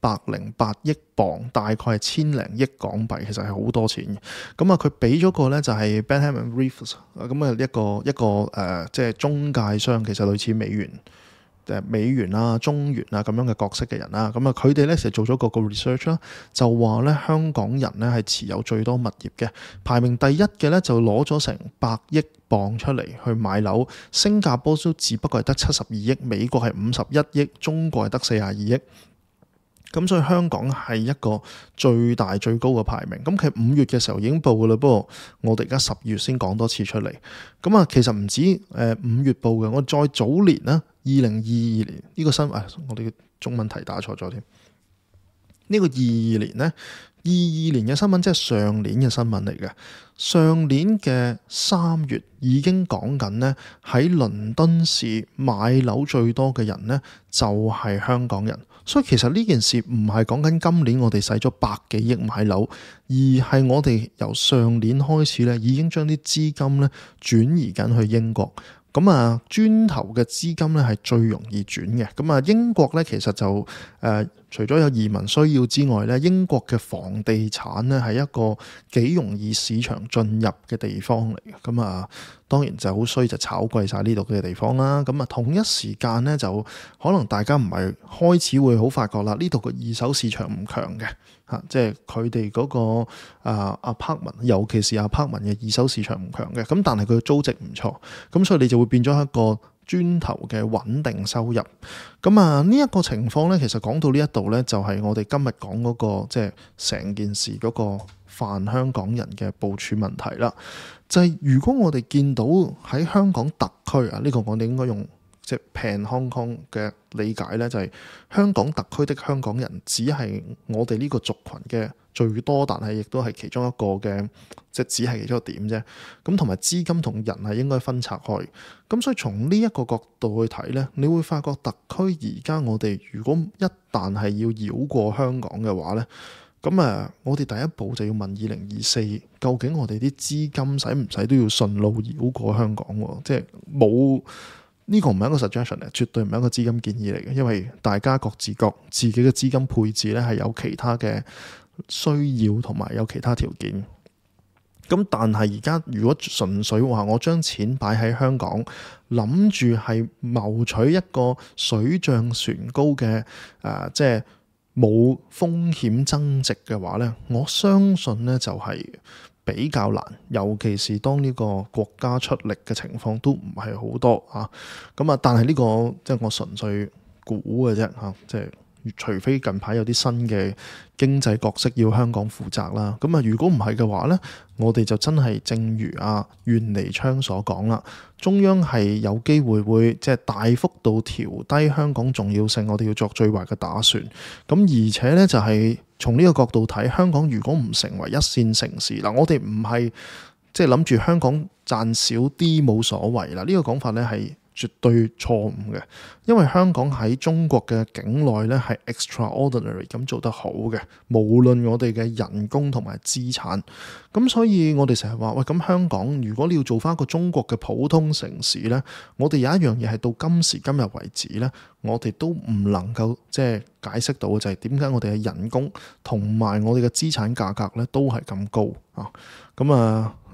108億鎊，大概係1000零億港幣，其實係好多錢嘅。咁啊，佢俾咗個咧就係 Benham & Reeves 咁啊，一個即係中介商，其實類似美元啊、中原啊咁樣嘅角色嘅人啦。咁啊，佢哋咧其實做咗個 research 啦，就話咧香港人咧係持有最多物業嘅，排名第一嘅咧就攞咗成100億鎊出嚟去買樓，新加坡都只不過係得72億，美國係51億，中國係得42億。咁所以香港係一個最大最高嘅排名。咁佢5月嘅時候已經報㗎啦，不過我哋而家10月先講多次出嚟。咁啊，其實唔止5月報嘅，我再早年啦，2022年呢個新聞，我哋嘅中文題打錯咗添。呢個22年呢，22年嘅新聞即係上年嘅新聞嚟嘅。上年嘅3月已經講緊呢，喺倫敦市買樓最多嘅人呢，就係香港人。所以其實呢件事唔係講緊今年我哋使咗100幾億買樓，而係我哋由上年開始咧，已經將啲資金咧轉移緊去英國。咁啊，磚頭嘅資金咧係最容易轉嘅。咁啊，英國咧其實就除咗有移民需要之外咧，英國嘅房地產咧係一個幾容易市場進入嘅地方嚟嘅。咁啊，當然就好衰就炒貴晒呢度嘅地方啦。咁啊，同一時間咧就可能大家唔係開始會好發覺啦，呢度個二手市場唔強嘅嚇，即係佢哋嗰個apartment，尤其是 apartment 嘅二手市場唔強嘅。咁但係佢嘅租值唔錯，咁所以你就會變咗一個磚頭嘅穩定收入。咁啊，呢一個情況咧，其實講到呢一度咧，就係我哋今日講嗰個即係成件事嗰個泛香港人嘅部署問題啦。就係如果我哋見到喺香港特區啊，呢個我哋應該用即係 Pan Hong Kong 嘅理解咧，就係香港特區的香港人只係我哋呢個族群嘅最多，但係亦都係其中一個嘅，即係只係其中一個點啫。咁同埋資金同人係應該分拆開。咁所以從呢一個角度去睇咧，你會發覺特區而家我哋如果一旦係要繞過香港嘅話咧，咁我哋第一步就要問2024究竟我哋啲資金使唔使都要順路繞過香港喎？即係冇。呢個唔係一個 suggestion 嚟，絕對唔係一個資金建議嚟嘅，因為大家各自各自己嘅資金配置咧係有其他嘅需要同埋有其他條件。咁但係而家如果純粹話我將錢擺喺香港，諗住係謀取一個水漲船高嘅即係冇風險增值嘅話咧，我相信咧就係比較難，尤其是當呢個國家出力嘅情況都唔係好多啊。咁啊，但係呢個即係我純粹估嘅啫嚇，即係除非近排有啲新嘅經濟角色要香港負責啦。咁啊，如果唔係嘅話呢，我哋就真係正如袁彌昌所講啦，中央係有機會即係大幅度調低香港重要性，我哋要作最壞嘅打算。咁而且呢，就係從呢個角度睇，香港如果唔成為一線城市嗱，我哋唔係即係諗住香港賺少啲冇所謂啦。呢個講法呢係絕對錯誤嘅，因為香港喺中國嘅境內咧係 extraordinary 咁做得好嘅，無論我哋嘅人工同埋資產。咁所以我哋成日話喂，咁香港如果你要做翻一個中國嘅普通城市咧，我哋有一樣嘢係到今時今日為止咧，我哋都唔能夠即係解釋到嘅，就係點解我哋嘅人工同埋我哋嘅資產價格咧都係咁高啊？咁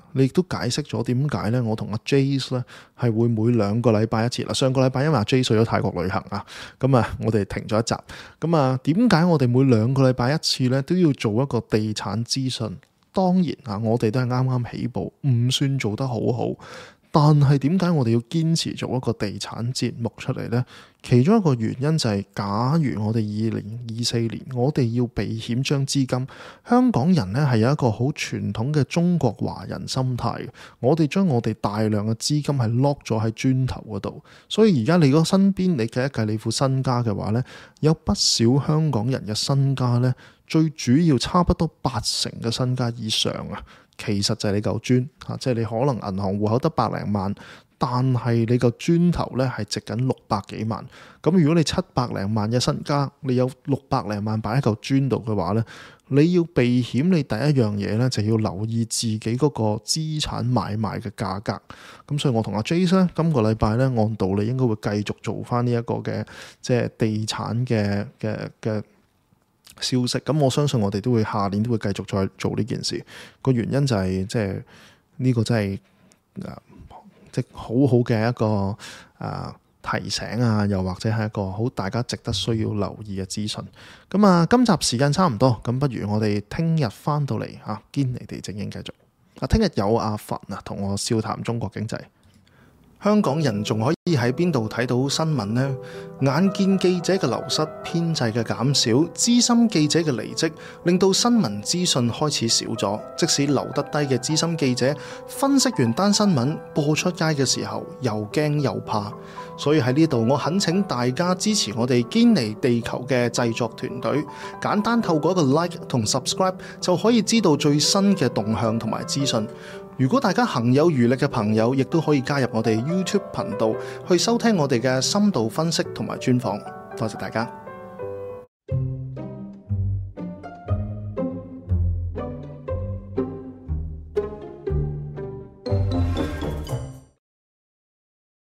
你亦都解釋咗點解咧，我同阿 Jace 咧係會每2個禮拜一次啦。上個禮拜因為阿 Jace 去咗泰國旅行啊，咁啊我哋停咗一集。咁啊點解我哋每2個禮拜一次咧都要做一個地產資訊？當然啊，我哋都係啱啱起步，唔算做得好好。但係點解我哋要堅持做一個地產節目出嚟呢？其中一個原因就係，假如我哋2024年我哋要避險將資金，香港人呢係有一個好傳統嘅中國華人心態嘅，我哋將我哋大量嘅資金係 lock 咗喺磚頭嗰度，所以而家你個身邊你計一計你副身家嘅話呢，有不少香港人嘅身家呢，最主要差不多80%嘅身家以上啊，其實就係你嚿磚嚇，即係你可能銀行戶口得100零萬，但係你個磚頭咧係值緊600幾萬。咁如果你700零萬嘅身家，你有600零萬擺喺嚿磚度嘅話咧，你要避險，你第一樣嘢咧就要留意自己嗰個資產買賣嘅價格。咁所以我同阿 Jace 咧，今個禮拜咧按道理應該會繼續做翻呢一個嘅即係地產嘅消息，咁我相信我哋都會下年都會繼續再做呢件事。個原因就係即係呢個真係即係好好嘅一個提醒啊，又或者係一個好大家值得需要留意嘅資訊。咁啊，今集時間差唔多，咁不如我哋聽日翻到嚟堅尼地正經繼續。聽日有阿佛同我笑談中國經濟。香港人仲可以喺邊度睇到新聞呢？眼見記者嘅流失、編制嘅減少、資深記者嘅離職，令到新聞資訊開始少咗。即使留得低嘅資深記者，分析完單新聞播出街嘅時候，又驚又怕。所以喺呢度，我懇請大家支持我哋堅尼地球嘅製作團隊，簡單透過一個 like 同 subscribe 就可以知道最新嘅動向同埋資訊。如果大家行有餘力嘅朋友，亦都可以加入我哋 YouTube 頻道去收聽我哋嘅深度分析同埋專訪。多謝大家。